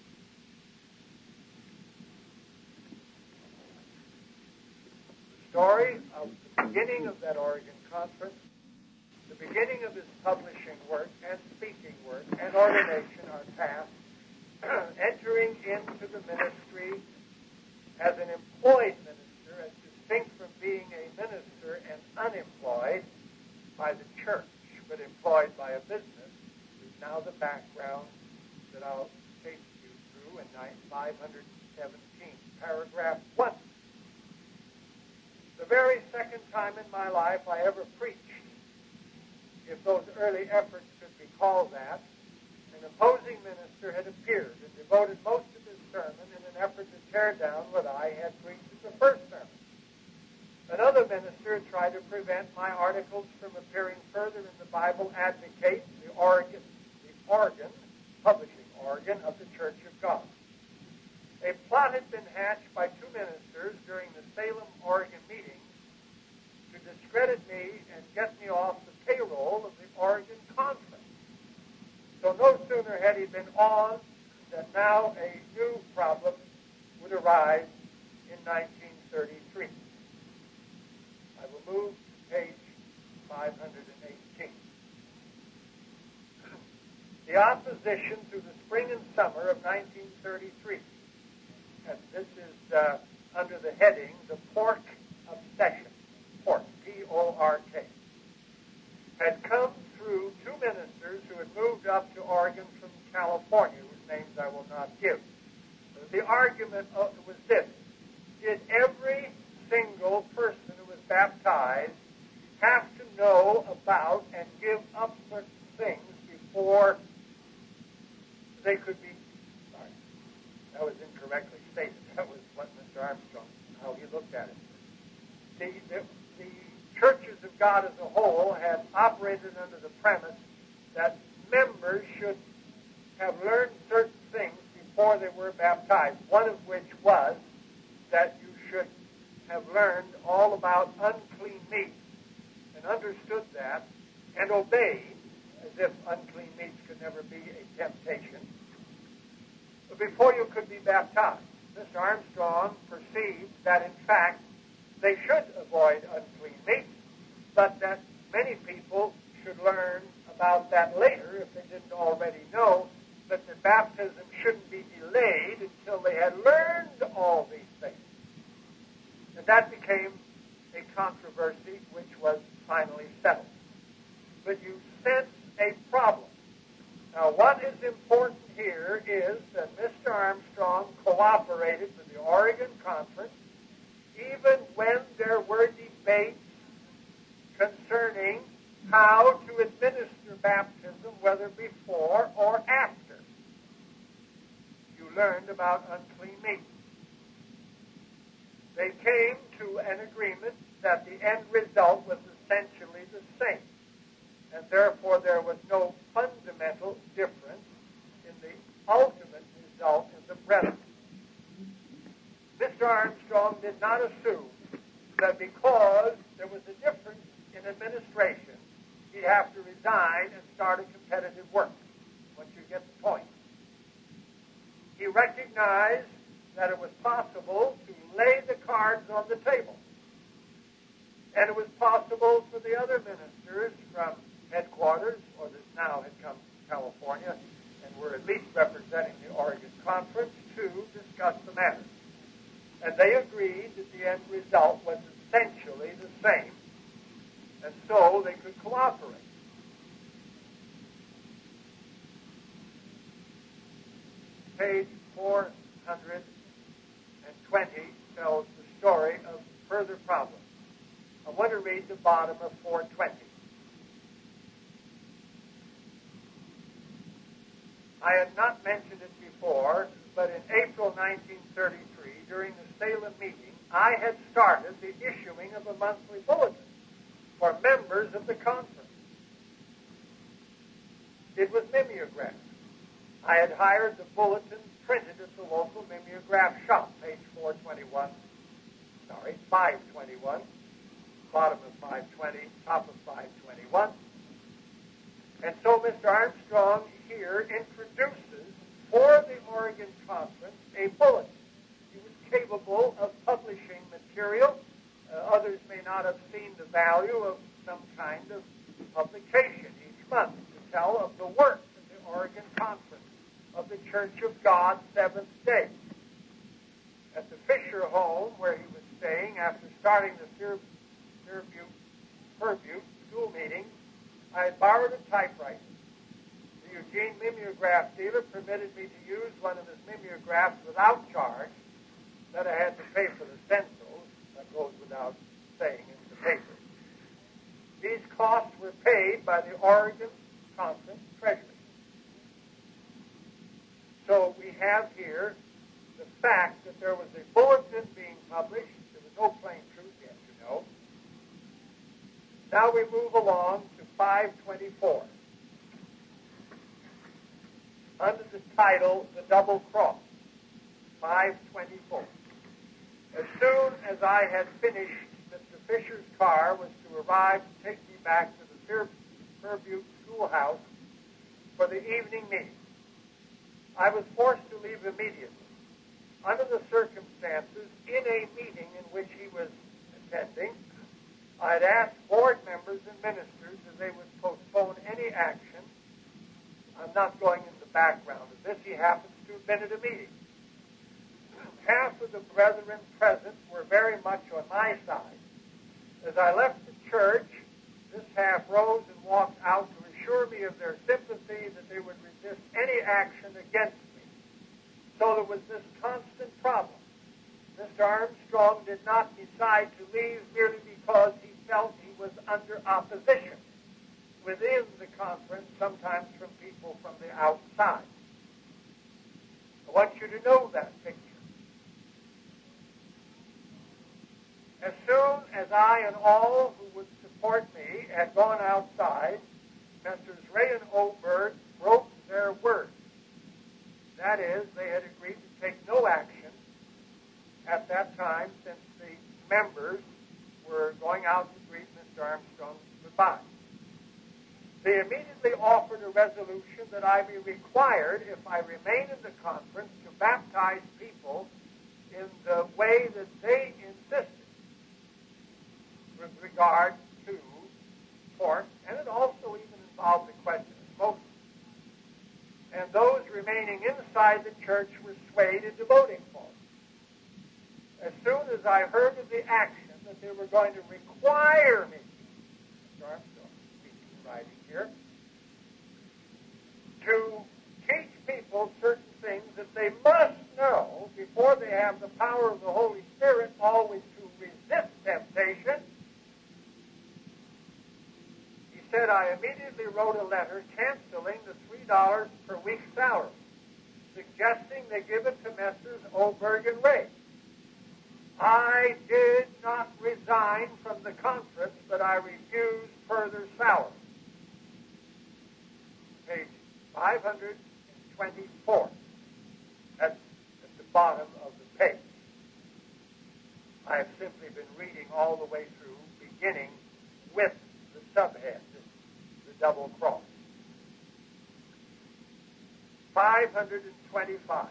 The story of the beginning of that Oregon Conference, the beginning of his publishing work and speaking work and ordination are past, entering into the ministry as an employed minister, as distinct from being a minister and unemployed by the church, but employed by a business, is now the background that I'll take you through in five hundred seventeen, paragraph one. The very second time in my life I ever preached, if those early efforts could be called that, an opposing minister had appeared and devoted most of his sermon in an effort to tear down what I had preached in the first sermon. Another minister tried to prevent my articles from appearing further in the Bible Advocate, the organ, the organ, publishing organ of the Church of God. A plot had been hatched by two ministers during the Salem, Oregon meetings to discredit me and get me off the payroll of the Oregon Conference. So no sooner had he been on than now a new problem would arise in nineteen thirty-three. I will move to page five hundred eighteen. The opposition through the spring and summer of nineteen thirty-three, and this is uh, under the heading, the Pork Obsession, Pork, P O R K, had come through two ministers who had moved up to Oregon from California, whose names I will not give. The argument was this: did every single person who was baptized have to know about and give up certain things before they could be, sorry, that was incorrectly stated. That was what Mister Armstrong, how he looked at it. The, the, the churches of God as a whole had operated under the premise that members should have learned certain things before they were baptized, one of which was that you should have learned all about unclean meats and understood that and obeyed, as if unclean meats could never be a temptation, but before you could be baptized. Mister Armstrong perceived that, in fact, they should avoid unclean meats, but that many people should learn about that later if they didn't already know that the baptism shouldn't be delayed until they had learned all these things. And that became a controversy which was finally settled. But you sense a problem. Now, what is important here is that Mister Armstrong cooperated with the Oregon Conference even when there were debates concerning how to administer baptism, whether before or after you learned about unclean meats. They came to an agreement that the end result was essentially the same, and therefore there was no fundamental difference in the ultimate result of the brethren. Mister Armstrong did not assume that because there was a difference in administration, he'd have to resign and start a competitive work, once you get the point. He recognized that it was possible to lay the cards on the table. And it was possible for the other ministers from headquarters, or that now had come to California, and were at least representing the Oregon Conference to discuss the matter. And they agreed that the end result was essentially the same, and so they could cooperate. Page four hundred twenty tells the story of further problems. I want to read the bottom of four twenty. I had not mentioned it before, but in April nineteen thirty-three, during the Salem meeting, I had started the issuing of a monthly bulletin for members of the conference. It was mimeographed. I had hired the bulletin printed at the local mimeograph shop, page four twenty-one, sorry, five twenty-one, bottom of five twenty, top of five twenty-one. And so Mister Armstrong here introduces for the Oregon Conference a bulletin. He was capable of publishing material. Uh, others may not have seen the value of some kind of publication each month to tell of the work of the Oregon Conference of the Church of God Seventh Day. At the Fisher home where he was staying after starting the Fairview, Fairview school meeting, I had borrowed a typewriter. The Eugene mimeograph dealer permitted me to use one of his mimeographs without charge. That I had to pay for the stencils. That goes without saying in the paper. These costs were paid by the Oregon Conference Treasury. So we have here the fact that there was a bulletin being published. There was no plain truth yet, you know. Now we move along to five twenty-four. Under the title, The Double Cross. five twenty-four. As soon as I had finished, Mister Fisher's car was to arrive to take me back to the Fair, Fairview schoolhouse for the evening meeting. I was forced to leave immediately. Under the circumstances, in a meeting in which he was attending, I had asked board members and ministers if they would postpone any action. I'm not going into the background of this. He happens to have been at a meeting. Half of the brethren present were very much on my side. As I left the church, this half rose and walked out to assure me of their sympathy, that they would resist any action against me. So there was this constant problem. Mister Armstrong did not decide to leave merely because he felt he was under opposition within the conference, sometimes from people from the outside. I want you to know that picture. As soon as I and all who would support me had gone outside, Messrs. Ray and Oberg broke their word. That is, they had agreed to take no action at that time, since the members were going out to greet Mister Armstrong goodbye. They immediately offered a resolution that I be required, if I remain in the conference, to baptize people in the way that they insisted with regard to pork, and it also even involved the question of smoking. And those remaining inside the church were swayed into voting for it. As soon as I heard of the action that they were going to require me, Mister Armstrong speaking and writing here, to teach people certain things that they must know before they have the power of the Holy Spirit always to resist temptation, he said, I immediately wrote a letter canceling the three dollars per week salary, suggesting they give it to Messrs. Oberg and Ray. I did not resign from the conference, but I refused further salary. Page five twenty-four. That's at the bottom of the page. I have simply been reading all the way through, beginning with the subhead, the double cross. five twenty-five.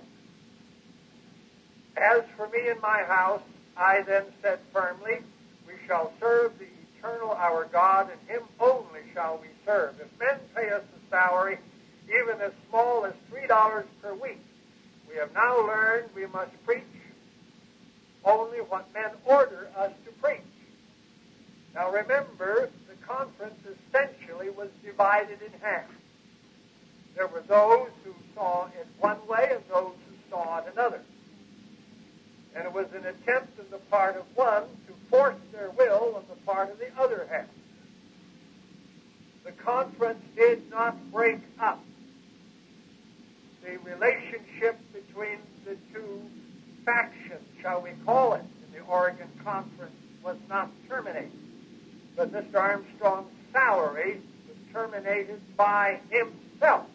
As for me and my house, I then said firmly, we shall serve the eternal our God, and him only shall we serve. If men pay us a salary, even as small as three dollars per week, we have now learned we must preach only what men order us to preach. Now remember, the conference essentially was divided in half. There were those who saw it one way and those who saw it another. And it was an attempt on the part of one to force their will on the part of the other half. The conference did not break up. The relationship between the two factions, shall we call it, in the Oregon Conference was not terminated. But Mister Armstrong's salary was terminated by himself.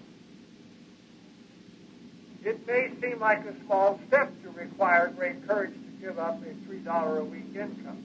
It may seem like a small step to require great courage to give up a three dollars a week income.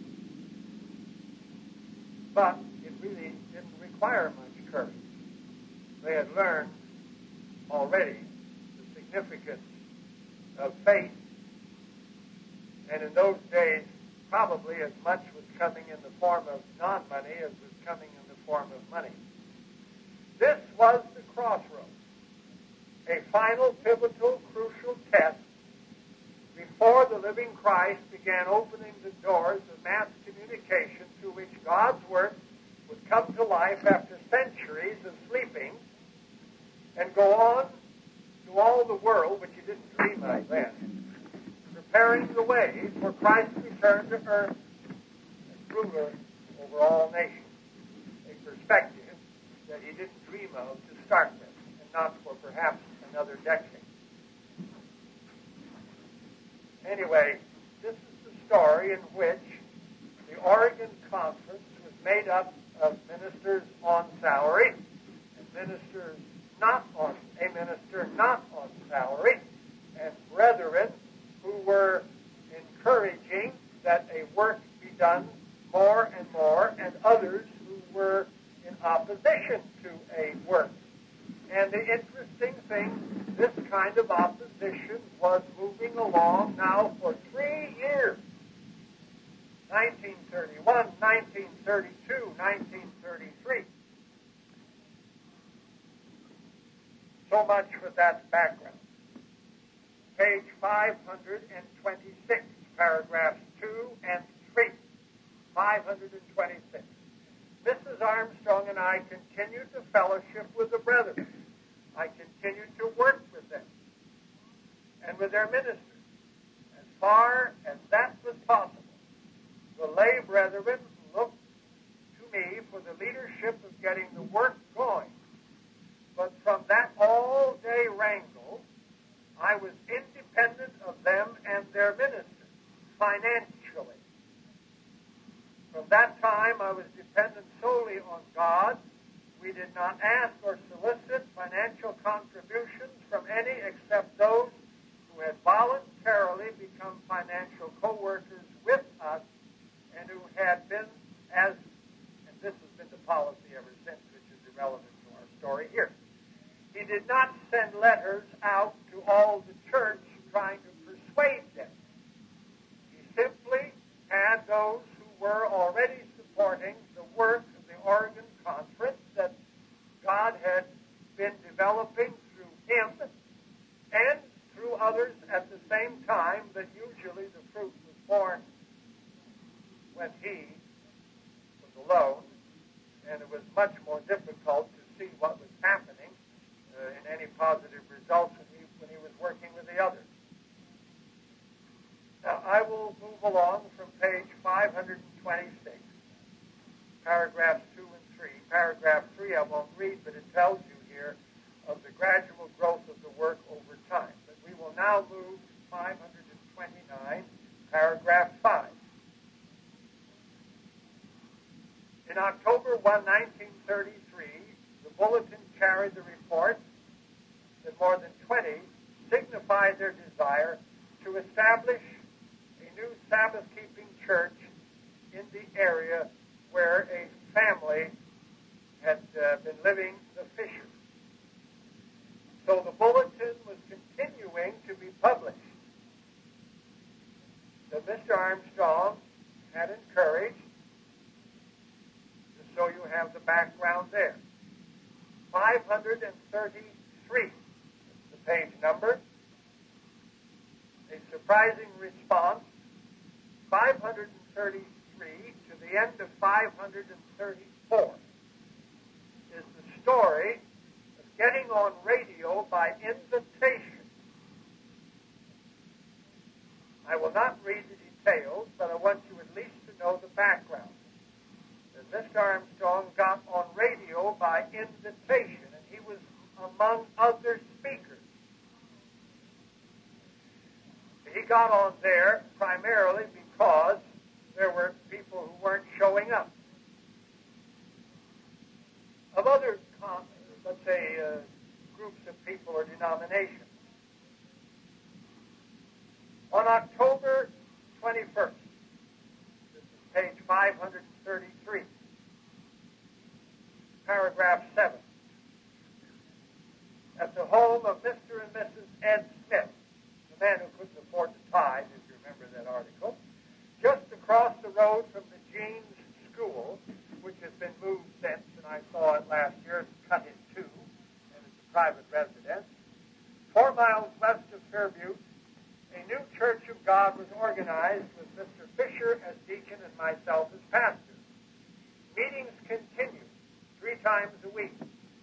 But it really didn't require much courage. They had learned already the significance of faith. And in those days, probably as much was coming in the form of non-money as was coming in the form of money. This was the crossroads, a final, pivotal, crucial test before the living Christ began opening the doors of mass communication through which God's Word would come to life after centuries of sleeping and go on to all the world, which he didn't dream of then, preparing the way for Christ's return to earth as ruler over all nations, a perspective that he didn't dream of to start with, and not for perhaps another decade. Anyway, this is the story in which the Oregon Conference was made up of ministers on salary and ministers not on, a minister not on salary, and brethren who were encouraging that a work be done more and more, and others who were in opposition to a work. And the interesting thing, this kind of opposition was moving along now for three years. nineteen thirty-one, nineteen thirty-two, nineteen thirty-three. So much for that background. Page five hundred twenty-six, paragraphs two and three. five hundred twenty-six. Missus Armstrong and I continued to fellowship with the brethren. I continued to work with them and with their ministers as far as that was possible. The lay brethren looked to me for the leadership of getting the work going. But from that all-day wrangle, I was independent of them and their ministers financially. From that time, I was dependent solely on God. We did not ask or solicit financial contributions from any except those who had voluntarily become financial co-workers with us and who had been as, and this has been the policy ever since, which is irrelevant to our story here. He did not send letters out to all the church trying to persuade them. He simply had those who were already supporting the work of the Oregon Conference that God had been developing through him and through others at the same time, but usually the fruit was born when he was alone, and it was much more difficult to see what was happening uh, in any positive results when he, when he was working with the others. Now, I will move along from page five hundred twenty-six, paragraphs two and three. Paragraph three I won't read, but it tells you here of the gradual growth of the work over time. But we will now move to five hundred twenty-nine, paragraph five. In October first, nineteen thirty-three, the Bulletin carried the report that more than twenty signified their desire to establish a new Sabbath-keeping church in the area where a family had uh, been living the Fishers. So the Bulletin was continuing to be published. So Mister Armstrong had encouraged thirty-three, the page number. A surprising response, five hundred thirty-three to the end of five hundred thirty-four, is the story of getting on radio by invitation. I will not read the details, but I want you at least to know the background. That Mister Armstrong got on radio by invitation, and he was among other speakers. He got on there primarily because there were people who weren't showing up. Of other, let's say, uh, groups of people or denominations. On October twenty-first, this is page five hundred thirty-three, paragraph seven, at the home of Mister and Missus Ed Smith, the man who couldn't afford the tithe, if you remember that article, just across the road from the Jeans School, which has been moved since, and I saw it last year, it's cut in two, and it's a private residence. Four miles west of Fairview, a new Church of God was organized with Mister Fisher as deacon and myself as pastor. Meetings continue three times a week.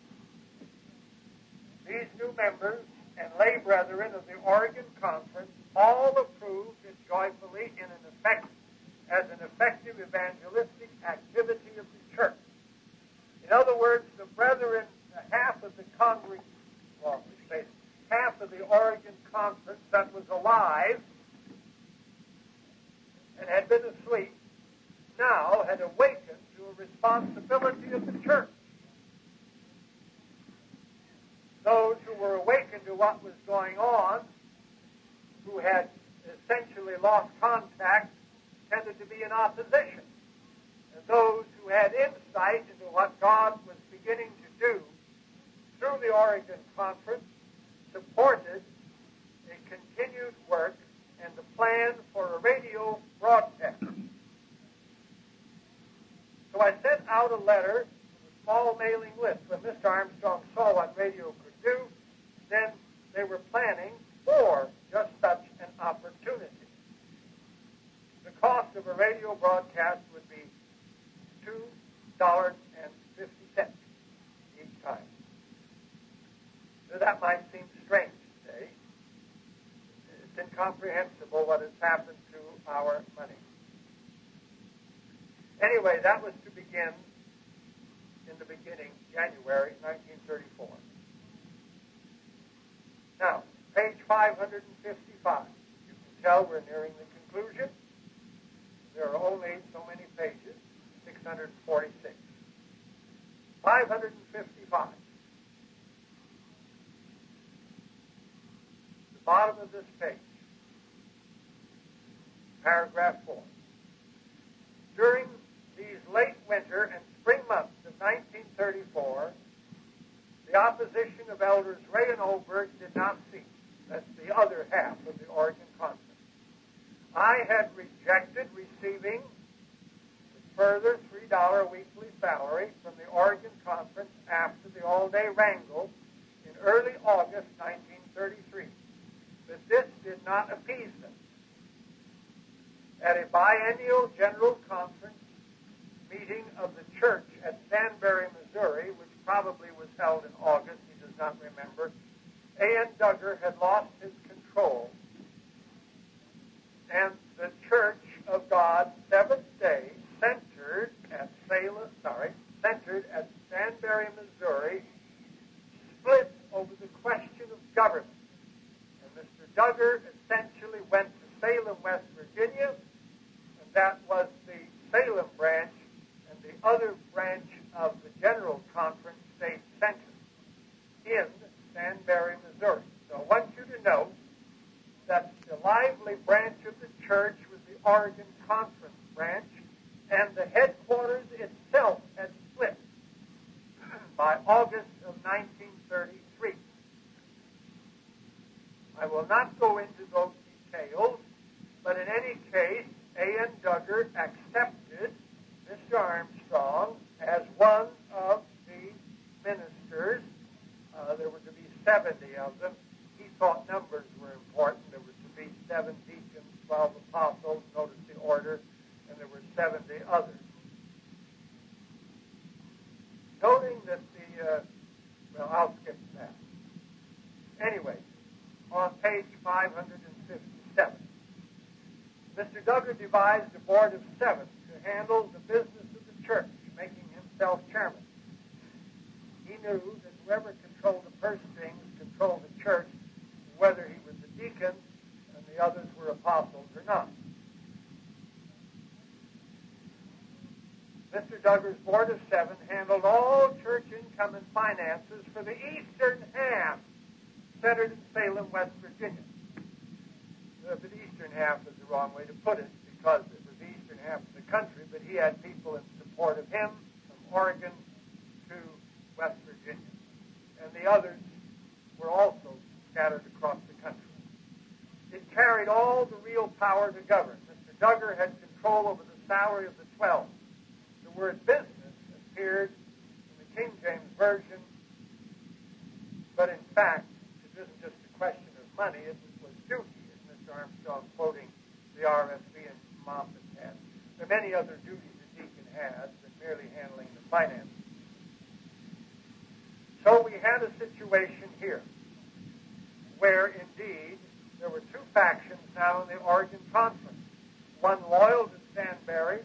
These new members and lay brethren of the Oregon Conference all approved it joyfully in an effect, as an effective evangelistic activity of the church. In other words, the brethren, half of the congregation, well, we say half of the Oregon Conference that was alive and had been asleep, now had awakened to a responsibility of the church. Those who were awakened to what was going on, who had essentially lost contact, tended to be in opposition. And those who had insight into what God was beginning to do through the Oregon Conference supported a continued work and the plan for a radio broadcast. So I sent out a letter with a small mailing list. When Mister Armstrong saw what radio could do, then they were planning for just such an opportunity. The cost of a radio broadcast would be two dollars and fifty cents each time. So that might seem strange today. It's incomprehensible what has happened to our money. Anyway, that was to begin in the beginning, January nineteen thirty-four. Now, page five hundred fifty-five. You can tell we're nearing the conclusion. There are only so many pages, six hundred forty-six. five hundred fifty-five. The bottom of this page, paragraph four. During these late winter and spring months of nineteen thirty-four, the opposition of elders Ray and Olberg did not cease. That's the other half of the Oregon Conference. I had rejected receiving the further three dollars weekly salary from the Oregon Conference after the all-day wrangle in early August nineteen thirty-three. But this did not appease them. At a biennial general conference meeting of the church at Stanberry, Missouri, which probably was held in August, he does not remember, A N Duggar had lost his control, and the Church of God Seventh Day, centered at Salem, sorry, centered at Stanberry, Missouri, split over the question of government. And Mister Duggar essentially went to Salem, West Virginia, and that was the Salem branch, and the other branch of the General Conference stayed centered in Stanberry, Missouri. So I want you to know that the lively branch of the church was the Oregon Conference branch, and the headquarters itself had split by August of nineteen thirty-three. I will not go into those details, but in any case, A N Duggar accepted Mister Armstrong as one of the ministers uh, uh, there were to be seventy of them. He thought numbers were important. There were to be seven deacons, twelve apostles, notice the order, and there were seventy others. Noting that the, uh, well, I'll skip that. Anyway, on page five hundred fifty-seven, Mister Duggar devised a board of seven to handle the business of the church, making himself chairman. He knew that whoever controlled the purse strings controlled the church, whether he was a deacon and the others were apostles or not. Mister Duggar's board of seven handled all church income and finances for the eastern half, centered in Salem, West Virginia. Uh, but the eastern half is the wrong way to put it, because it was the eastern half of the country, but he had people in support of him from Oregon to West Virginia. And the others were also scattered across the country. It carried all the real power to govern. Mister Duggar had control over the salary of the twelve. The word business appeared in the King James Version, but in fact, it isn't just a question of money, it was duty, as Mister Armstrong quoting the R S V and Moffat had. There are many other duties a deacon has than merely handling the finances. So we had a situation here where, indeed, there were two factions now in the Oregon Conference. One loyal to Stanberry,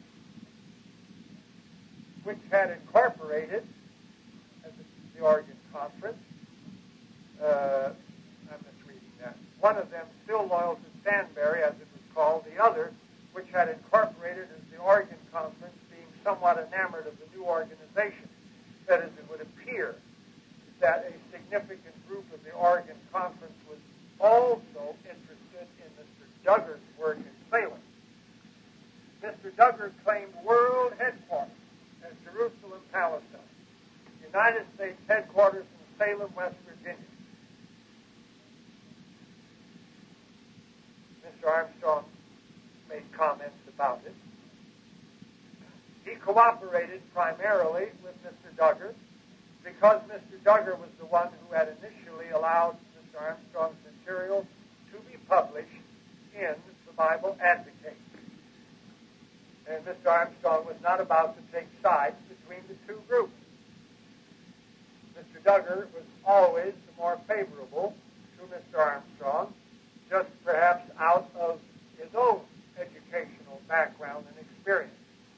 which had incorporated as the Oregon Conference. Uh, I'm misreading that. One of them still loyal to Stanberry, as it was called. The other, which had incorporated as the Oregon Conference, being somewhat enamored of the new organization. That is, it would appear that a significant group of the Oregon Conference was also interested in Mister Duggar's work in Salem. Mister Duggar claimed world headquarters as Jerusalem, Palestine, United States headquarters in Salem, West Virginia. Mister Armstrong made comments about it. He cooperated primarily with Mister Duggar because Mister Duggar was the one who had initially allowed Mister Armstrong's material to be published in the Bible Advocate. And Mister Armstrong was not about to take sides between the two groups. Mister Duggar was always the more favorable to Mister Armstrong, just perhaps out of his own educational background and experience.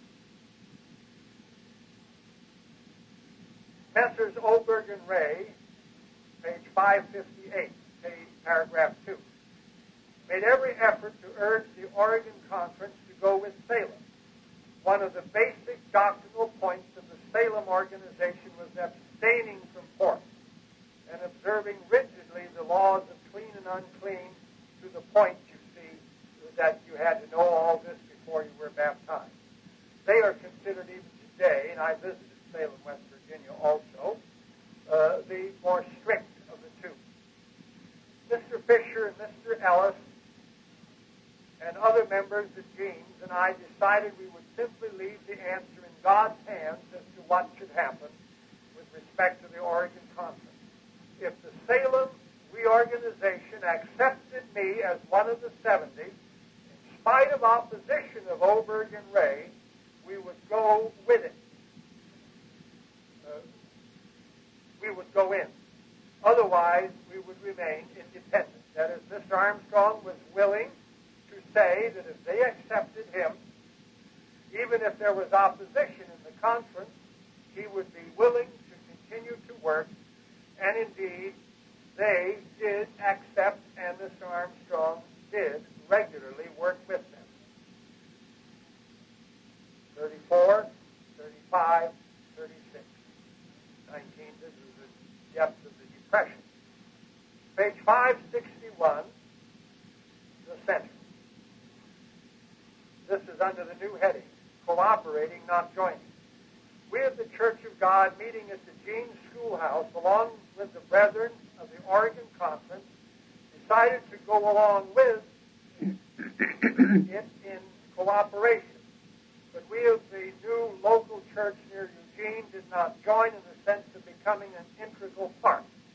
Messrs. Oberg and Ray, page five fifty-eight, page, paragraph two, made every effort to urge the Oregon Conference to go with Salem. One of the basic doctrinal points of the Salem organization was abstaining from pork and observing rigidly the laws of clean and unclean, to the point, you see, that you had to know all this before you were baptized. They are considered even today, and I visited Salem, West Virginia also, uh, the more strict of the two. Mister Fisher and Mister Ellis and other members of Jeans and I decided we would simply leave the answer in God's hands as to what should happen with respect to the Oregon Conference. If the Salem reorganization accepted me as one of the seventy, in spite of opposition of Oberg and Ray, we would go with it. Uh, we would go in. Otherwise, we would remain independent. That is, Mister Armstrong was willing to say that if they accepted him, even if there was opposition in the conference, he would be willing to continue to work, and indeed, they did accept, and Mister Armstrong did regularly work with them. thirty-four, thirty-five, thirty-six, nineteen, this is the depth of the depression. Page five sixty-one, the center. This is under the new heading, cooperating, not joining. We of the Church of God, meeting at the Jeans Schoolhouse, along with the brethren of the Oregon Conference, decided to go along with it in cooperation. But we of the new local church near Eugene did not join in the sense of becoming an integral part.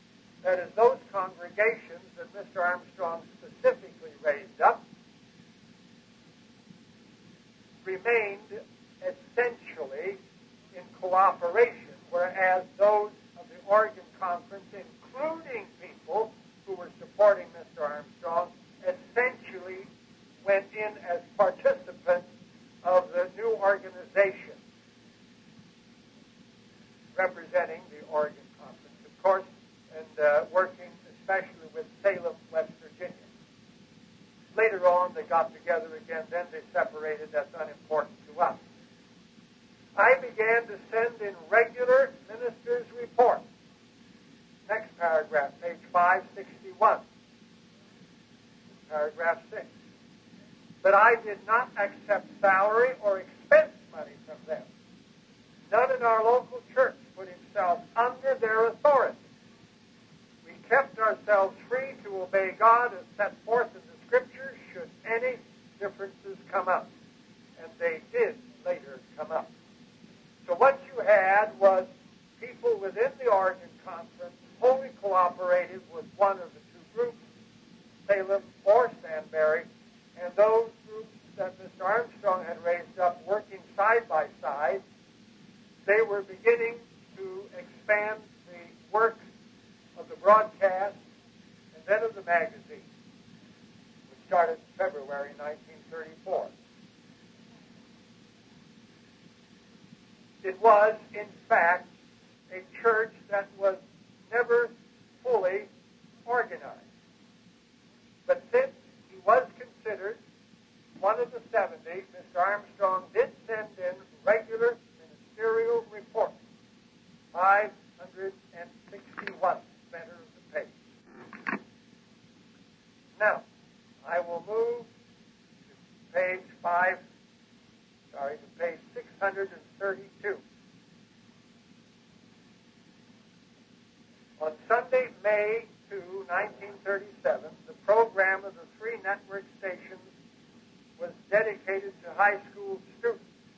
That is, those congregations that Mister Armstrong specifically raised up remained essentially in cooperation, whereas those of the Oregon Conference, including people who were supporting Mister Armstrong, essentially went in as participants of the new organization representing the Oregon Conference, of course, and uh, working especially with Salem, West Virginia. Later on, they got together again, then they separated. That's unimportant to us. I began to send in regular ministers' reports. Next paragraph, page five sixty-one. Paragraph six. But I did not accept salary or expense money from them. None in our local church put himself under their authority. We kept ourselves free to obey God as set forth in the Scriptures should any differences come up. And they did later come up. So what you had was people within the Oregon Conference wholly cooperated with one of the two groups, Salem or Stanberry, and those groups that Mister Armstrong had raised up working side by side. They were beginning to expand the work of the broadcast and then of the magazine, which started in February nineteen thirty-four. It was, in fact, a church that was never fully organized. But since he was considered one of the seventy, Mister Armstrong did send in regular ministerial reports, five hundred sixty-one, center of the page. Now, I will move to page five, sorry, to page six hundred thirty-two. On Sunday, May second, nineteen thirty-seven, the program of the three network stations was dedicated to high school students.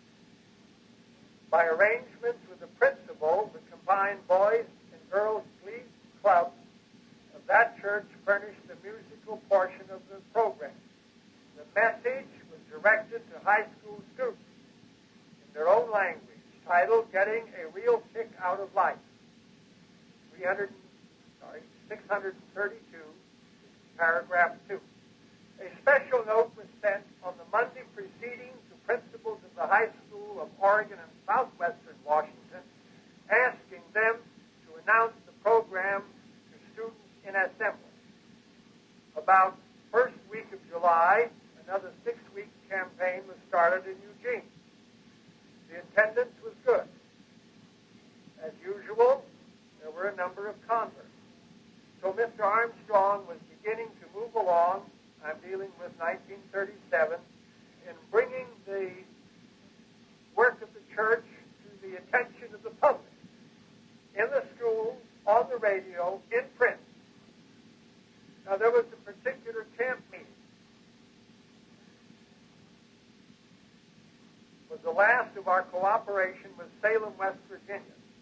By arrangements with the principal, the combined boys and girls glee club of that church furnished the musical portion of the program. The message was directed to high school students in their own language, titled Getting a Real Kick Out of Life. three hundred, sorry, six hundred thirty-two, paragraph two. A special note was sent on the Monday preceding to principals of the high school of Oregon and southwestern Washington, asking them to announce the program to students in assembly. About first week of July, another six-week campaign was started in Eugene. The attendance was good. As usual, there were a number of converts. So Mister Armstrong was beginning to move along, I'm dealing with nineteen thirty-seven, in bringing the work of the church to the attention of the public, in the schools, on the radio, in print. Now, there was a particular camp meeting. It was the last of our cooperation with Salem, West Virginia.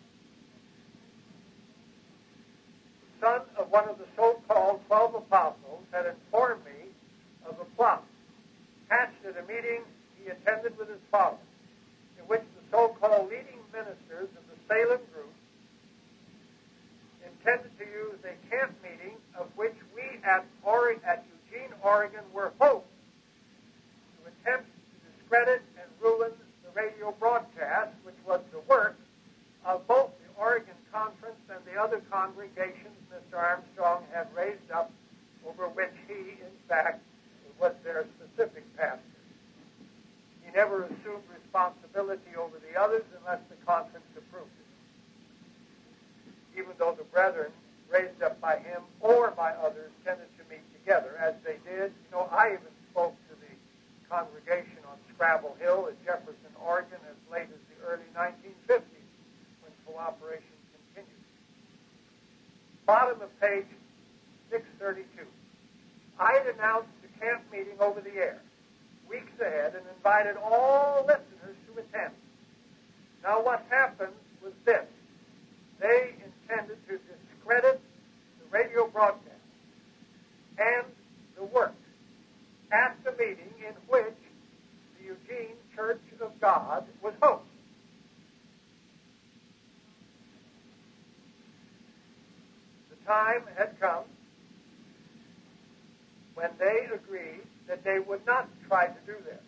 The son of one of the so-called Twelve Apostles had informed me of a plot hatched at a meeting he attended with his father, in which the so-called leading ministers of the Salem group intended to use a camp meeting of which we at, Ore- at Eugene, Oregon were hosts to attempt to discredit and ruin the radio broadcast, which was the work of both the Oregon Conference and the other congregations Mister Armstrong had raised up, over which he, in fact, was their specific pastor. He never assumed responsibility over the others unless the conference approved it, even though the brethren raised up by him or by others tended to meet together, as they did. You know, I even spoke to the congregation on Scrabble Hill in Jefferson, Oregon, as late as the early nineteen fifties, when cooperation continued. Bottom of page six thirty-two. I had announced the camp meeting over the air weeks ahead and invited all listeners to attend. Now, what happened was this. They intended to discredit the radio broadcast and the work at the meeting in which the Eugene Church of God was hosted. The time had come when they agreed that they would not try to do this.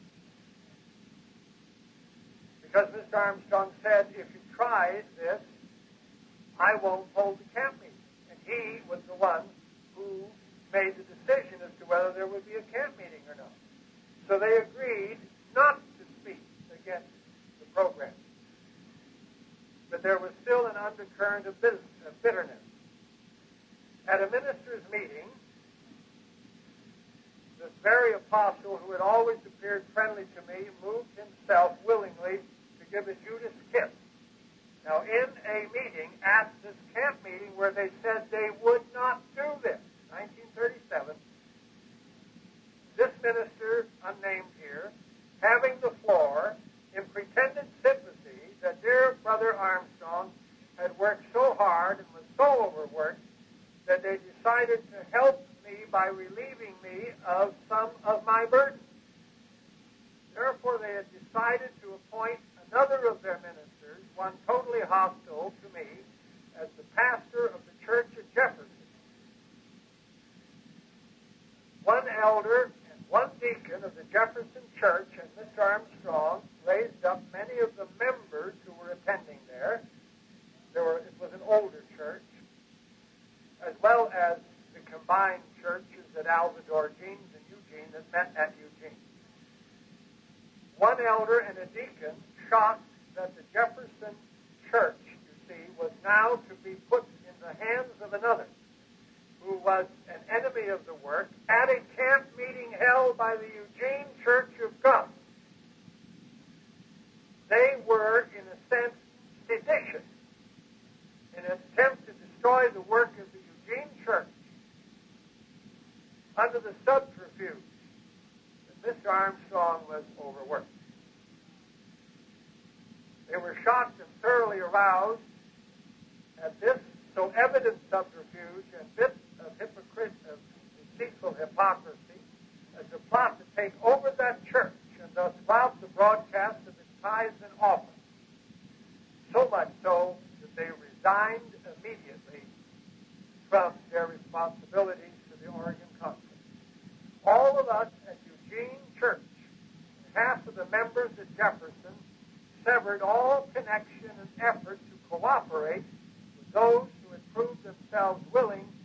Because Mister Armstrong said, if you try this, I won't hold the camp meeting. And he was the one who made the decision as to whether there would be a camp meeting or not. So they agreed not to speak against the program. But there was still an undercurrent of bitterness. At a minister's meeting, this very apostle who had always appeared friendly to me moved himself willingly to give a Judas kiss. Now, in a meeting, at this camp meeting where they said they would not do this, nineteen thirty-seven, this minister, unnamed here, having the floor, in pretended sympathy that dear Brother Armstrong had worked so hard and was so overworked that they decided to help me by relieving me of some of my burden. Therefore, they had decided to appoint another of their ministers, one totally hostile to me, as the pastor of the church at Jefferson. One elder and one deacon of the Jefferson church and Mister Armstrong raised up many of the members who were attending there. There were, it was an older church, as well as the combined churches at Alvador, Jeans, and Eugene that met at Eugene. One elder and a deacon shocked that the Jefferson church, you see, was now to be put in the hands of another who was an enemy of the work at a camp meeting held by the Eugene Church of God. They were, in a sense, seditious in an attempt to destroy the work of the Eugene Church under the subterfuge that Mister Armstrong was overworked. They were shocked and thoroughly aroused at this so evident subterfuge and bit of hypocrite, of deceitful hypocrisy, as a plot to take over that church and thus rob the broadcast of its tithes and offerings. So much so that they resigned immediately from their responsibilities to the Oregon Conference. All of us at Eugene Church, half of the members at Jefferson, severed all connection and effort to cooperate with those who had proved themselves willing